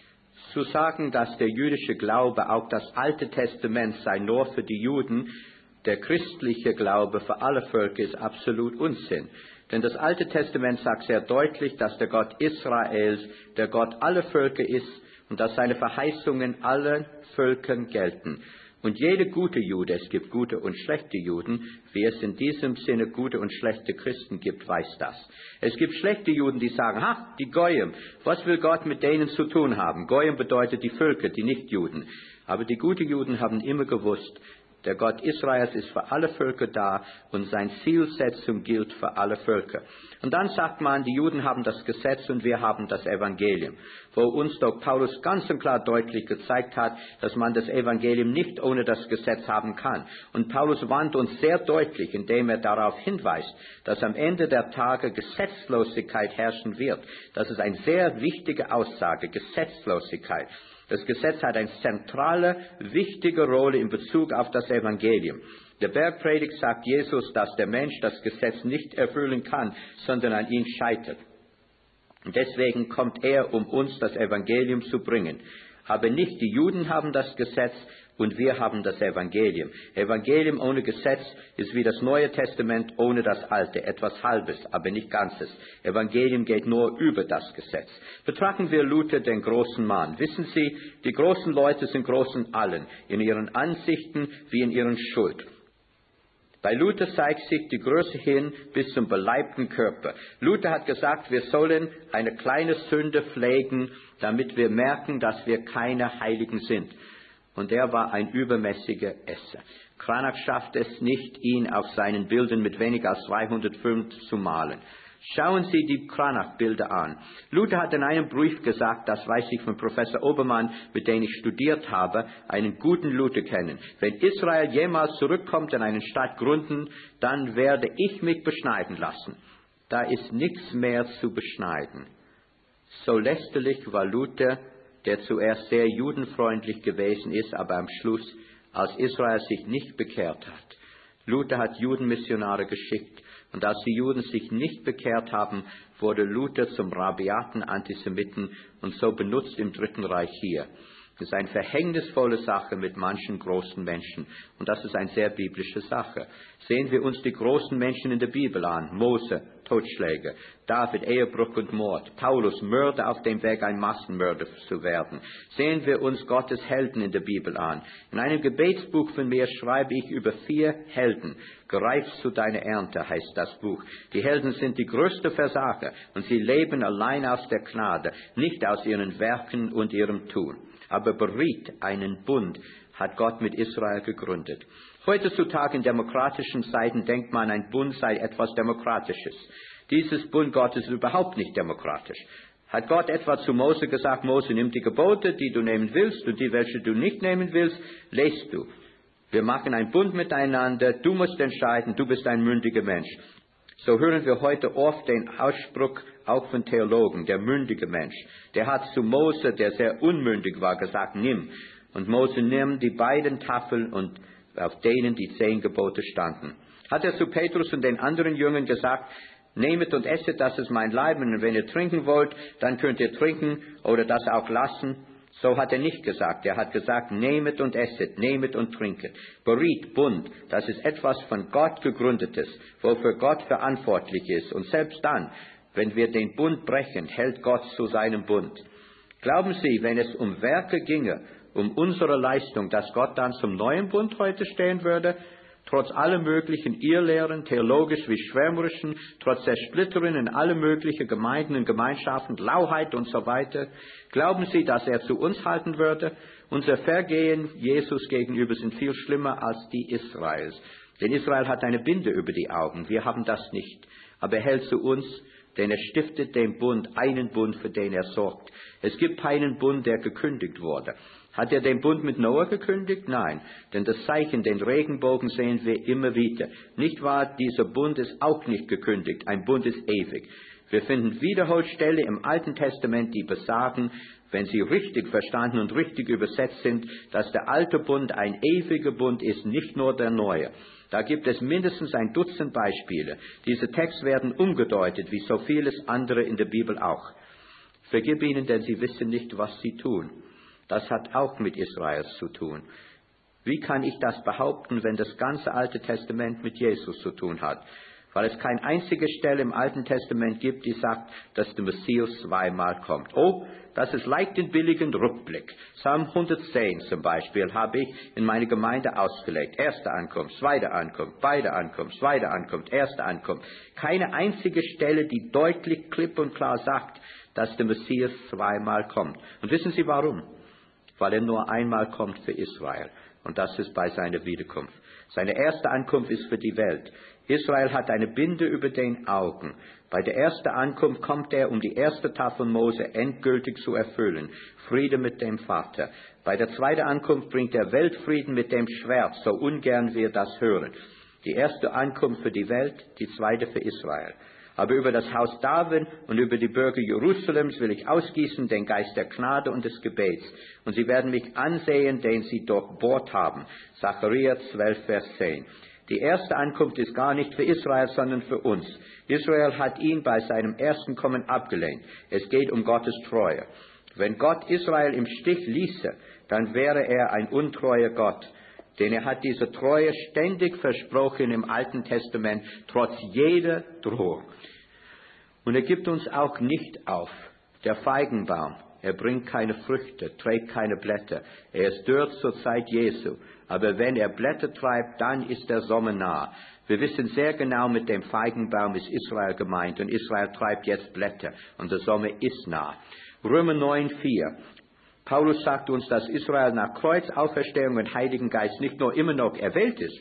Zu sagen, dass der jüdische Glaube, auch das Alte Testament, sei nur für die Juden, der christliche Glaube für alle Völker, ist absolut Unsinn. Denn das Alte Testament sagt sehr deutlich, dass der Gott Israels der Gott aller Völker ist und dass seine Verheißungen allen Völkern gelten. Und jeder gute Jude, es gibt gute und schlechte Juden, wie es in diesem Sinne gute und schlechte Christen gibt, weiß das. Es gibt schlechte Juden, die sagen, ha, die Goyim, was will Gott mit denen zu tun haben? Goyim bedeutet die Völker, die Nicht-Juden. Aber die guten Juden haben immer gewusst, der Gott Israels ist für alle Völker da und seine Zielsetzung gilt für alle Völker. Und dann sagt man, die Juden haben das Gesetz und wir haben das Evangelium, wo uns doch Paulus ganz und klar deutlich gezeigt hat, dass man das Evangelium nicht ohne das Gesetz haben kann. Und Paulus warnt uns sehr deutlich, indem er darauf hinweist, dass am Ende der Tage Gesetzlosigkeit herrschen wird. Das ist eine sehr wichtige Aussage, Gesetzlosigkeit. Das Gesetz hat eine zentrale, wichtige Rolle in Bezug auf das Evangelium. Der Bergpredigt sagt Jesus, dass der Mensch das Gesetz nicht erfüllen kann, sondern an ihm scheitert. Und deswegen kommt er, um uns das Evangelium zu bringen. Aber nicht die Juden haben das Gesetz und wir haben das Evangelium. Evangelium ohne Gesetz ist wie das Neue Testament ohne das Alte, etwas Halbes, aber nicht Ganzes. Evangelium geht nur über das Gesetz. Betrachten wir Luther, den großen Mann. Wissen Sie, die großen Leute sind groß in allen, in ihren Ansichten wie in ihren Schuld. Bei Luther zeigt sich die Größe hin bis zum beleibten Körper. Luther hat gesagt, wir sollen eine kleine Sünde pflegen, damit wir merken, dass wir keine Heiligen sind. Und er war ein übermäßiger Esser. Cranach schafft es nicht, ihn auf seinen Bildern mit weniger als zweihundertfünf zu malen. Schauen Sie die Cranach-Bilder an. Luther hat in einem Brief gesagt, das weiß ich von Professor Obermann, mit dem ich studiert habe, einen guten Luther kennen. Wenn Israel jemals zurückkommt und eine Stadt gründen, dann werde ich mich beschneiden lassen. Da ist nichts mehr zu beschneiden. So lästerlich war Luther, der zuerst sehr judenfreundlich gewesen ist, aber am Schluss, als Israel sich nicht bekehrt hat. Luther hat Judenmissionare geschickt. Und als die Juden sich nicht bekehrt haben, wurde Luther zum rabiaten Antisemiten und so benutzt im Dritten Reich hier. Das ist eine verhängnisvolle Sache mit manchen großen Menschen. Und das ist eine sehr biblische Sache. Sehen wir uns die großen Menschen in der Bibel an. Mose, Totschläge. David, Ehebruch und Mord. Paulus, Mörder auf dem Weg, ein Massenmörder zu werden. Sehen wir uns Gottes Helden in der Bibel an. In einem Gebetsbuch von mir schreibe ich über vier Helden. Greif zu deiner Ernte, heißt das Buch. Die Helden sind die größte Versager und sie leben allein aus der Gnade, nicht aus ihren Werken und ihrem Tun. Aber Berit, einen Bund, hat Gott mit Israel gegründet. Heutzutage in demokratischen Zeiten denkt man, ein Bund sei etwas Demokratisches. Dieses Bund Gottes ist überhaupt nicht demokratisch. Hat Gott etwa zu Mose gesagt, Mose, nimm die Gebote, die du nehmen willst und die, welche du nicht nehmen willst, lest du. Wir machen einen Bund miteinander, du musst entscheiden, du bist ein mündiger Mensch. So hören wir heute oft den Ausspruch auch von Theologen, der mündige Mensch. Der hat zu Mose, der sehr unmündig war, gesagt, nimm. Und Mose nimmt die beiden Tafeln und auf denen die zehn Gebote standen. Hat er zu Petrus und den anderen Jüngern gesagt, nehmet und esset, das ist mein Leib, und wenn ihr trinken wollt, dann könnt ihr trinken oder das auch lassen. So hat er nicht gesagt. Er hat gesagt, nehmet und esset, nehmet und trinket. Berit, Bund, das ist etwas von Gott gegründetes, wofür Gott verantwortlich ist. Und selbst dann, wenn wir den Bund brechen, hält Gott zu seinem Bund. Glauben Sie, wenn es um Werke ginge, um unsere Leistung, dass Gott dann zum neuen Bund heute stehen würde? Trotz aller möglichen Irrlehren, theologisch wie schwärmerischen, trotz der Splitterung in alle möglichen Gemeinden und Gemeinschaften, Lauheit und so weiter. Glauben Sie, dass er zu uns halten würde? Unser Vergehen Jesus gegenüber sind viel schlimmer als die Israels. Denn Israel hat eine Binde über die Augen. Wir haben das nicht. Aber er hält zu uns, denn er stiftet den Bund, einen Bund, für den er sorgt. Es gibt keinen Bund, der gekündigt wurde. Hat er den Bund mit Noah gekündigt? Nein, denn das Zeichen, den Regenbogen, sehen wir immer wieder. Nicht wahr, dieser Bund ist auch nicht gekündigt, ein Bund ist ewig. Wir finden Wiederholstelle im Alten Testament, die besagen, wenn sie richtig verstanden und richtig übersetzt sind, dass der alte Bund ein ewiger Bund ist, nicht nur der neue. Da gibt es mindestens ein Dutzend Beispiele. Diese Texte werden umgedeutet, wie so vieles andere in der Bibel auch. Vergib ihnen, denn sie wissen nicht, was sie tun. Das hat auch mit Israel zu tun. Wie kann ich das behaupten, wenn das ganze Alte Testament mit Jesus zu tun hat? Weil es keine einzige Stelle im Alten Testament gibt, die sagt, dass der Messias zweimal kommt. Oh, das ist leicht den billigen Rückblick. Psalm hundertzehn zum Beispiel habe ich in meine Gemeinde ausgelegt. Erste Ankunft, zweite Ankunft, beide Ankunft, zweite Ankunft, erste Ankunft. Keine einzige Stelle, die deutlich, klipp und klar sagt, dass der Messias zweimal kommt. Und wissen Sie warum? Weil er nur einmal kommt für Israel. Und das ist bei seiner Wiederkunft. Seine erste Ankunft ist für die Welt. Israel hat eine Binde über den Augen. Bei der ersten Ankunft kommt er, um die erste Tafel Mose endgültig zu erfüllen. Friede mit dem Vater. Bei der zweiten Ankunft bringt er Weltfrieden mit dem Schwert, so ungern wir das hören. Die erste Ankunft für die Welt, die zweite für Israel. Aber über das Haus David und über die Bürger Jerusalems will ich ausgießen den Geist der Gnade und des Gebets. Und sie werden mich ansehen, den sie durchbohrt haben. Sacharja zwölf, Vers zehn. Die erste Ankunft ist gar nicht für Israel, sondern für uns. Israel hat ihn bei seinem ersten Kommen abgelehnt. Es geht um Gottes Treue. Wenn Gott Israel im Stich ließe, dann wäre er ein untreuer Gott. Denn er hat diese Treue ständig versprochen im Alten Testament, trotz jeder Drohung. Und er gibt uns auch nicht auf. Der Feigenbaum, er bringt keine Früchte, trägt keine Blätter. Er ist dürr zur Zeit Jesu. Aber wenn er Blätter treibt, dann ist der Sommer nah. Wir wissen sehr genau, mit dem Feigenbaum ist Israel gemeint. Und Israel treibt jetzt Blätter. Und der Sommer ist nah. Römer neun, vier. Paulus sagt uns, dass Israel nach Kreuzauferstehung und Heiligen Geist nicht nur immer noch erwählt ist,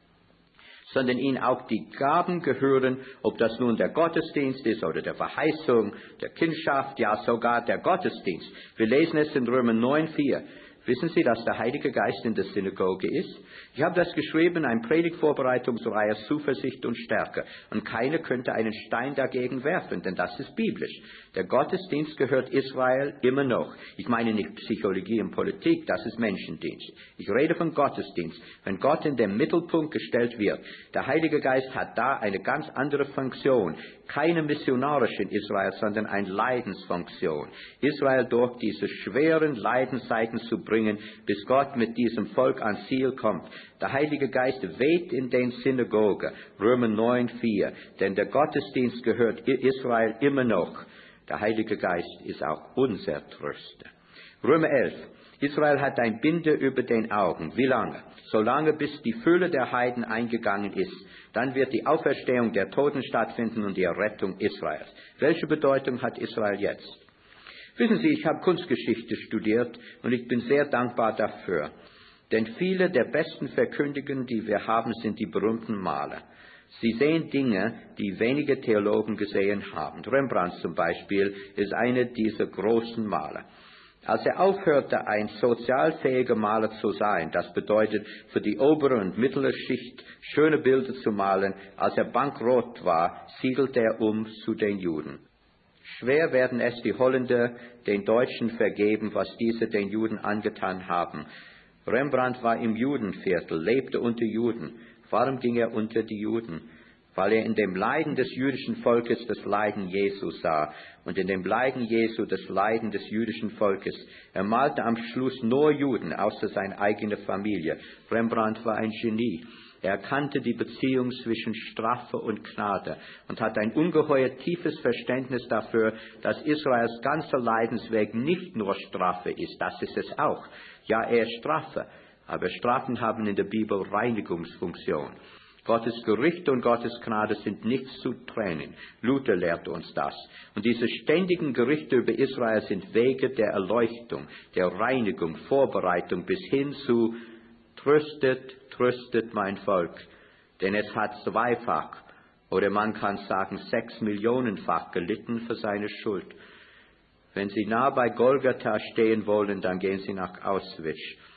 sondern ihnen auch die Gaben gehören, ob das nun der Gottesdienst ist oder der Verheißung, der Kindschaft, ja sogar der Gottesdienst. Wir lesen es in Römer neun, vier. Wissen Sie, dass der Heilige Geist in der Synagoge ist? Ich habe das geschrieben, ein Predigtvorbereitungsreihe Zuversicht und Stärke. Und keiner könnte einen Stein dagegen werfen, denn das ist biblisch. Der Gottesdienst gehört Israel immer noch. Ich meine nicht Psychologie und Politik, das ist Menschendienst. Ich rede von Gottesdienst, wenn Gott in den Mittelpunkt gestellt wird. Der Heilige Geist hat da eine ganz andere Funktion. Keine missionarische in Israel, sondern eine Leidensfunktion. Israel durch diese schweren Leidenszeiten zu bringen, bis Gott mit diesem Volk ans Ziel kommt. Der Heilige Geist weht in den Synagogen, Römer neun, vier, denn der Gottesdienst gehört Israel immer noch. Der Heilige Geist ist auch unser Tröster. Römer elf. Israel hat ein Binde über den Augen. Wie lange? Solange bis die Fülle der Heiden eingegangen ist. Dann wird die Auferstehung der Toten stattfinden und die Errettung Israels. Welche Bedeutung hat Israel jetzt? Wissen Sie, ich habe Kunstgeschichte studiert und ich bin sehr dankbar dafür. Denn viele der besten Verkündigungen, die wir haben, sind die berühmten Maler. Sie sehen Dinge, die wenige Theologen gesehen haben. Rembrandt zum Beispiel ist einer dieser großen Maler. Als er aufhörte, ein sozialfähiger Maler zu sein, das bedeutet für die obere und mittlere Schicht schöne Bilder zu malen, als er bankrott war, siedelte er um zu den Juden. Schwer werden es die Holländer den Deutschen vergeben, was diese den Juden angetan haben. Rembrandt war im Judenviertel, lebte unter Juden. Warum ging er unter die Juden? Weil er in dem Leiden des jüdischen Volkes das Leiden Jesu sah und in dem Leiden Jesu das Leiden des jüdischen Volkes. Er malte am Schluss nur Juden, außer seine eigene Familie. Rembrandt war ein Genie. Er erkannte die Beziehung zwischen Strafe und Gnade und hat ein ungeheuer tiefes Verständnis dafür, dass Israels ganzer Leidensweg nicht nur Strafe ist, das ist es auch. Ja, er ist Strafe, aber Strafen haben in der Bibel Reinigungsfunktion. Gottes Gerichte und Gottes Gnade sind nicht zu trennen. Luther lehrt uns das. Und diese ständigen Gerichte über Israel sind Wege der Erleuchtung, der Reinigung, Vorbereitung bis hin zu tröstet, tröstet mein Volk, denn es hat zweifach, oder man kann sagen sechs Millionenfach gelitten für seine Schuld. Wenn Sie nah bei Golgatha stehen wollen, dann gehen Sie nach Auschwitz.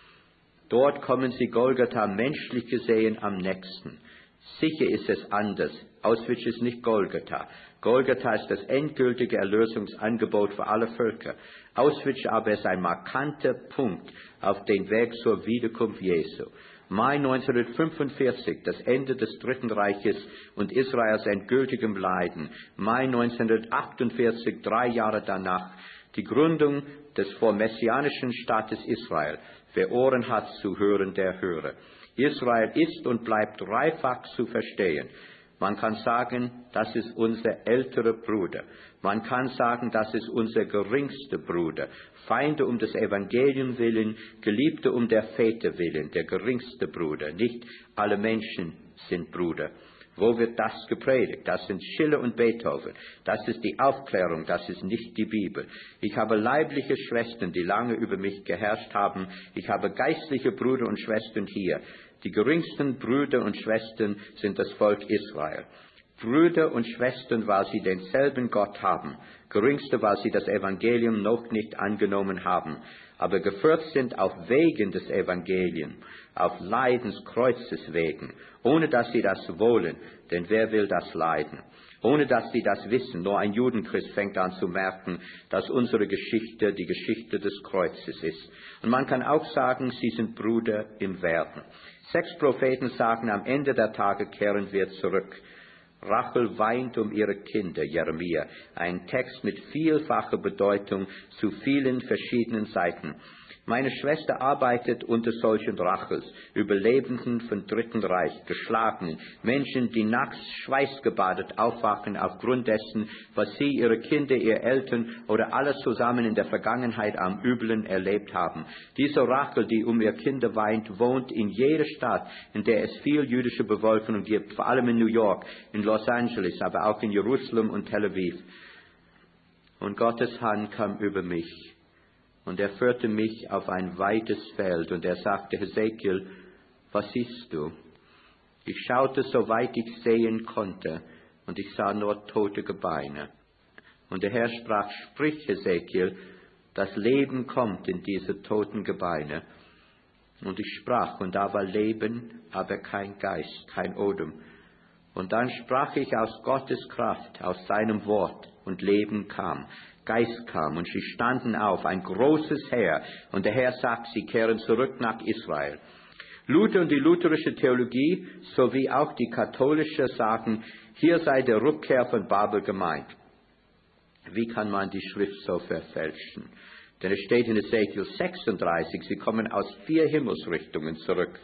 Dort kommen Sie Golgatha menschlich gesehen am nächsten. Sicher ist es anders. Auschwitz ist nicht Golgatha. Golgatha ist das endgültige Erlösungsangebot für alle Völker. Auschwitz aber ist ein markanter Punkt auf dem Weg zur Wiederkunft Jesu. Mai neunzehnhundertfünfundvierzig, das Ende des Dritten Reiches und Israels endgültigem Leiden. Mai neunzehnhundertachtundvierzig, drei Jahre danach, die Gründung des vormessianischen Staates Israel. Wer Ohren hat zu hören, der höre. Israel ist und bleibt dreifach zu verstehen. Man kann sagen, das ist unser älterer Bruder. Man kann sagen, das ist unser geringster Bruder. Feinde um des Evangeliums willen, Geliebte um der Väter willen, der geringste Bruder. Nicht alle Menschen sind Brüder. Wo wird das gepredigt? Das sind Schiller und Beethoven. Das ist die Aufklärung, das ist nicht die Bibel. Ich habe leibliche Schwestern, die lange über mich geherrscht haben. Ich habe geistliche Brüder und Schwestern hier. Die geringsten Brüder und Schwestern sind das Volk Israel. Brüder und Schwestern, weil sie denselben Gott haben. Geringste, weil sie das Evangelium noch nicht angenommen haben. Aber geführt sind auf Wegen des Evangeliums, auf Leidenskreuzes wegen, ohne dass sie das wollen, denn wer will das Leiden? Ohne dass sie das wissen, nur ein Judenchrist fängt an zu merken, dass unsere Geschichte die Geschichte des Kreuzes ist. Und man kann auch sagen, sie sind Brüder im Werden. Sechs Propheten sagen, am Ende der Tage kehren wir zurück. Rachel weint um ihre Kinder, Jeremia. Ein Text mit vielfacher Bedeutung zu vielen verschiedenen Seiten. Meine Schwester arbeitet unter solchen Rachels, Überlebenden vom Dritten Reich, Geschlagenen, Menschen, die nachts schweißgebadet aufwachen aufgrund dessen, was sie, ihre Kinder, ihre Eltern oder alle zusammen in der Vergangenheit am Üblen erlebt haben. Diese Rachel, die um ihre Kinder weint, wohnt in jeder Stadt, in der es viel jüdische Bevölkerung gibt, vor allem in New York, in Los Angeles, aber auch in Jerusalem und Tel Aviv. Und Gottes Hand kam über mich. Und er führte mich auf ein weites Feld und er sagte, Hesekiel, was siehst du? Ich schaute, soweit ich sehen konnte, und ich sah nur tote Gebeine. Und der Herr sprach, sprich, Hesekiel, das Leben kommt in diese toten Gebeine. Und ich sprach, und da war Leben, aber kein Geist, kein Odem. Und dann sprach ich aus Gottes Kraft, aus seinem Wort, und Leben kam. Geist kam und sie standen auf, ein großes Heer. Und der Herr sagt, sie kehren zurück nach Israel. Luther und die lutherische Theologie sowie auch die katholische sagen, hier sei der Rückkehr von Babel gemeint. Wie kann man die Schrift so verfälschen? Denn es steht in Ezekiel sechsunddreißig, sie kommen aus vier Himmelsrichtungen zurück.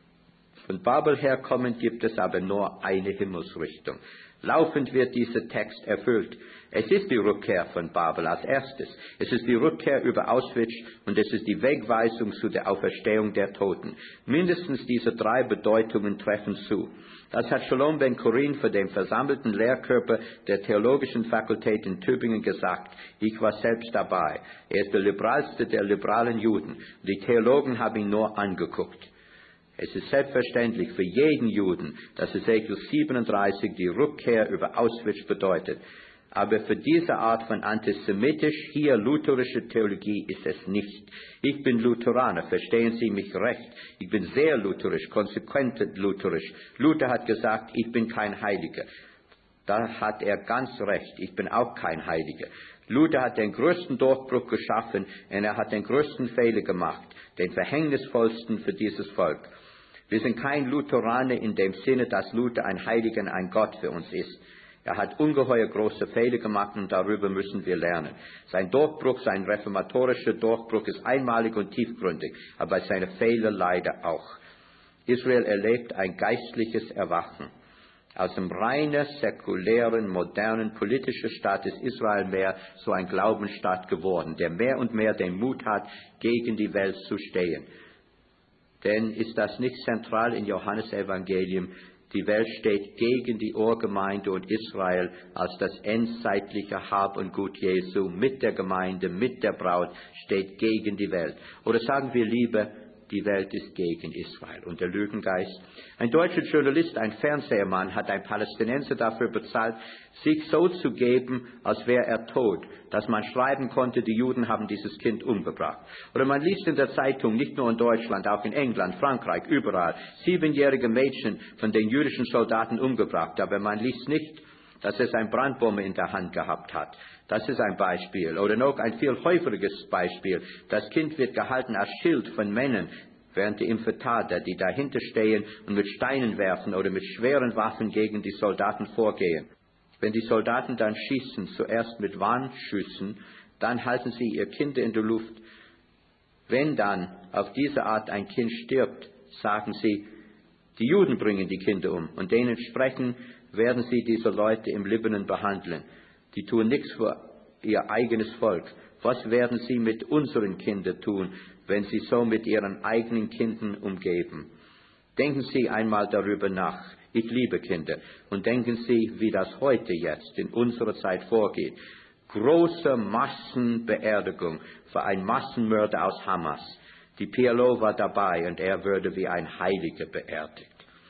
Von Babel her kommend gibt es aber nur eine Himmelsrichtung. Laufend wird dieser Text erfüllt. Es ist die Rückkehr von Babel als erstes. Es ist die Rückkehr über Auschwitz und es ist die Wegweisung zu der Auferstehung der Toten. Mindestens diese drei Bedeutungen treffen zu. Das hat Shalom ben Kurin für den versammelten Lehrkörper der Theologischen Fakultät in Tübingen gesagt. Ich war selbst dabei. Er ist der liberalste der liberalen Juden. Die Theologen haben ihn nur angeguckt. Es ist selbstverständlich für jeden Juden, dass Ezekiel siebenunddreißig die Rückkehr über Auschwitz bedeutet. Aber für diese Art von antisemitisch, hier lutherische Theologie ist es nicht. Ich bin Lutheraner, verstehen Sie mich recht. Ich bin sehr lutherisch, konsequent lutherisch. Luther hat gesagt, ich bin kein Heiliger. Da hat er ganz recht, ich bin auch kein Heiliger. Luther hat den größten Durchbruch geschaffen und er hat den größten Fehler gemacht, den verhängnisvollsten für dieses Volk. Wir sind kein Lutheraner in dem Sinne, dass Luther ein Heiliger und ein Gott für uns ist. Er hat ungeheuer große Fehler gemacht und darüber müssen wir lernen. Sein Durchbruch, sein reformatorischer Durchbruch ist einmalig und tiefgründig, aber seine Fehler leider auch. Israel erlebt ein geistliches Erwachen. Aus dem reinen, säkulären, modernen, politischen Staat ist Israel mehr so ein Glaubensstaat geworden, der mehr und mehr den Mut hat, gegen die Welt zu stehen. Denn ist das nicht zentral im Johannesevangelium? Die Welt steht gegen die Urgemeinde und Israel als das endzeitliche Hab und Gut Jesu mit der Gemeinde, mit der Braut, steht gegen die Welt. Oder sagen wir lieber, die Welt ist gegen Israel. Und der Lügengeist. Ein deutscher Journalist, ein Fernsehmann, hat ein Palästinenser dafür bezahlt, sich so zu geben, als wäre er tot, dass man schreiben konnte, die Juden haben dieses Kind umgebracht. Oder man liest in der Zeitung, nicht nur in Deutschland, auch in England, Frankreich, überall, siebenjährige Mädchen von den jüdischen Soldaten umgebracht, aber man liest nicht, dass es ein Brandbombe in der Hand gehabt hat. Das ist ein Beispiel. Oder noch ein viel häufigeres Beispiel. Das Kind wird gehalten als Schild von Männern, während die Infiltrator, die dahinter stehen und mit Steinen werfen oder mit schweren Waffen gegen die Soldaten vorgehen. Wenn die Soldaten dann schießen, zuerst mit Warnschüssen, dann halten sie ihr Kind in der Luft. Wenn dann auf diese Art ein Kind stirbt, sagen sie, die Juden bringen die Kinder um und dementsprechend werden sie diese Leute im Libanon behandeln. Die tun nichts für ihr eigenes Volk. Was werden sie mit unseren Kindern tun, wenn sie so mit ihren eigenen Kindern umgeben? Denken Sie einmal darüber nach. Ich liebe Kinder. Und denken Sie, wie das heute jetzt in unserer Zeit vorgeht. Große Massenbeerdigung für einen Massenmörder aus Hamas. Die P L O war dabei und er würde wie ein Heiliger beerdigt.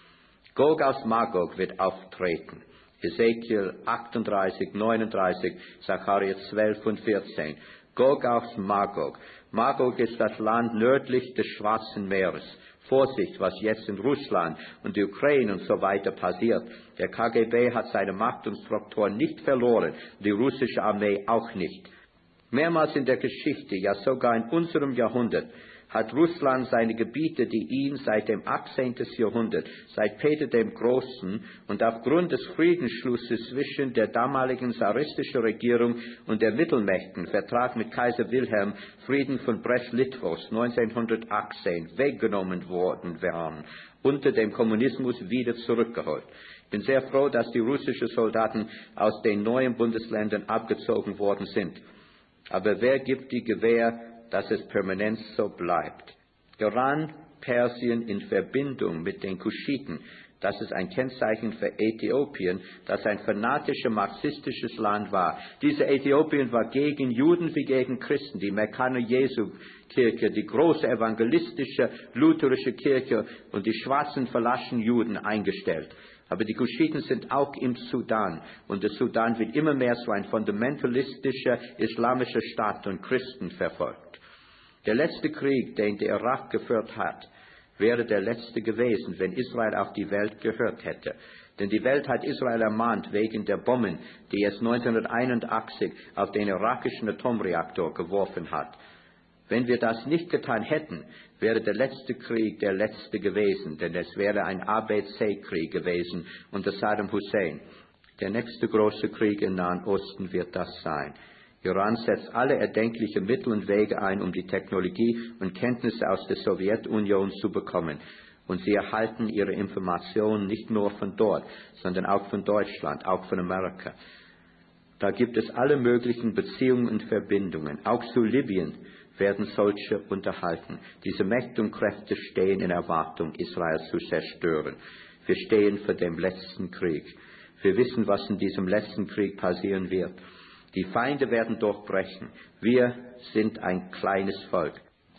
Gog aus Magog wird auftreten. Ezekiel achtunddreißig, neununddreißig, Sacharja zwölf und vierzehn. Gog aus Magog. Magog ist das Land nördlich des Schwarzen Meeres. Vorsicht, was jetzt in Russland und der Ukraine und so weiter passiert. Der K G B hat seine Macht und Struktur nicht verloren, die russische Armee auch nicht. Mehrmals in der Geschichte, ja sogar in unserem Jahrhundert, hat Russland seine Gebiete, die ihn seit dem achtzehnten Jahrhundert, seit Peter dem Großen und aufgrund des Friedensschlusses zwischen der damaligen zaristischen Regierung und der Mittelmächten, Vertrag mit Kaiser Wilhelm, Frieden von Brest-Litowsk neunzehnhundertachtzehn, weggenommen worden waren, unter dem Kommunismus wieder zurückgeholt. Ich bin sehr froh, dass die russischen Soldaten aus den neuen Bundesländern abgezogen worden sind. Aber wer gibt die Gewähr, dass es permanent so bleibt? Iran, Persien in Verbindung mit den Kuschiten, das ist ein Kennzeichen für Äthiopien, das ein fanatisches, marxistisches Land war. Diese Äthiopien war gegen Juden wie gegen Christen, die Mekane Jesu Kirche, die große evangelistische, lutherische Kirche und die schwarzen, verlassenen Juden eingestellt. Aber die Kuschiten sind auch im Sudan und der Sudan wird immer mehr so ein fundamentalistischer islamischer Staat und Christen verfolgt. Der letzte Krieg, den der Irak geführt hat, wäre der letzte gewesen, wenn Israel auf die Welt gehört hätte. Denn die Welt hat Israel ermahnt wegen der Bomben, die es neunzehnhunderteinundachtzig auf den irakischen Atomreaktor geworfen hat. Wenn wir das nicht getan hätten, wäre der letzte Krieg der letzte gewesen, denn es wäre ein A B C-Krieg gewesen unter Saddam Hussein. Der nächste große Krieg im Nahen Osten wird das sein. Iran setzt alle erdenklichen Mittel und Wege ein, um die Technologie und Kenntnisse aus der Sowjetunion zu bekommen. Und sie erhalten ihre Informationen nicht nur von dort, sondern auch von Deutschland, auch von Amerika. Da gibt es alle möglichen Beziehungen und Verbindungen. Auch zu Libyen werden solche unterhalten. Diese Mächte und Kräfte stehen in Erwartung, Israel zu zerstören. Wir stehen vor dem letzten Krieg. Wir wissen, was in diesem letzten Krieg passieren wird. Die Feinde werden durchbrechen. Wir sind ein kleines Volk.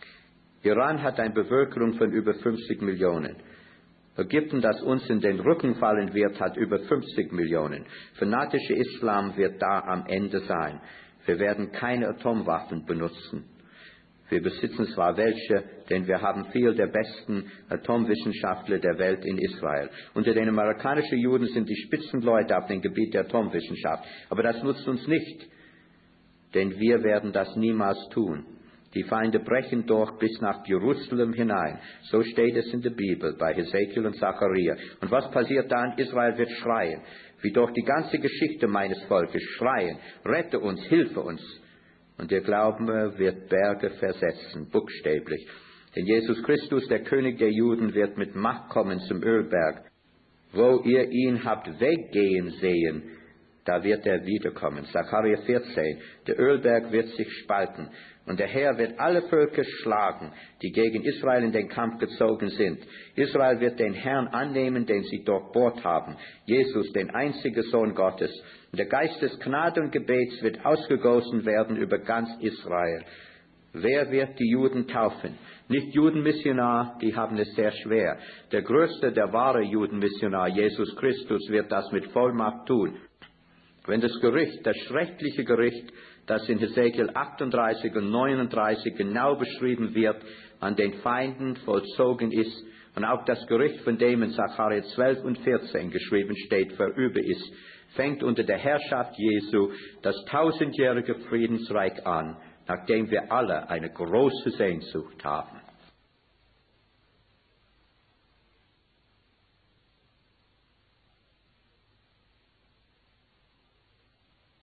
Iran hat eine Bevölkerung von über fünfzig Millionen. Ägypten, das uns in den Rücken fallen wird, hat über fünfzig Millionen. Fanatischer Islam wird da am Ende sein. Wir werden keine Atomwaffen benutzen. Wir besitzen zwar welche, denn wir haben viele der besten Atomwissenschaftler der Welt in Israel. Unter den amerikanischen Juden sind die Spitzenleute auf dem Gebiet der Atomwissenschaft. Aber das nutzt uns nicht, denn wir werden das niemals tun. Die Feinde brechen durch bis nach Jerusalem hinein. So steht es in der Bibel bei Hesekiel und Zachariah. Und was passiert dann? Israel wird schreien, wie durch die ganze Geschichte meines Volkes schreien, rette uns, hilfe uns. Und der Glaube wird Berge versetzen, buchstäblich. Denn Jesus Christus, der König der Juden, wird mit Macht kommen zum Ölberg. Wo ihr ihn habt weggehen sehen, da wird er wiederkommen. Sacharja vierzehn, der Ölberg wird sich spalten. Und der Herr wird alle Völker schlagen, die gegen Israel in den Kampf gezogen sind. Israel wird den Herrn annehmen, den sie durchbohrt haben, Jesus, den einzigen Sohn Gottes. Und der Geist des Gnade und Gebets wird ausgegossen werden über ganz Israel. Wer wird die Juden taufen? Nicht Judenmissionar, die haben es sehr schwer. Der größte, der wahre Judenmissionar, Jesus Christus, wird das mit Vollmacht tun. Wenn das Gericht, das schreckliche Gericht, das in Hesekiel achtunddreißig und neununddreißig genau beschrieben wird, an den Feinden vollzogen ist und auch das Gericht, von dem in Sacharja zwölf und vierzehn geschrieben steht, vorüber ist, fängt unter der Herrschaft Jesu das tausendjährige Friedensreich an, nachdem wir alle eine große Sehnsucht haben.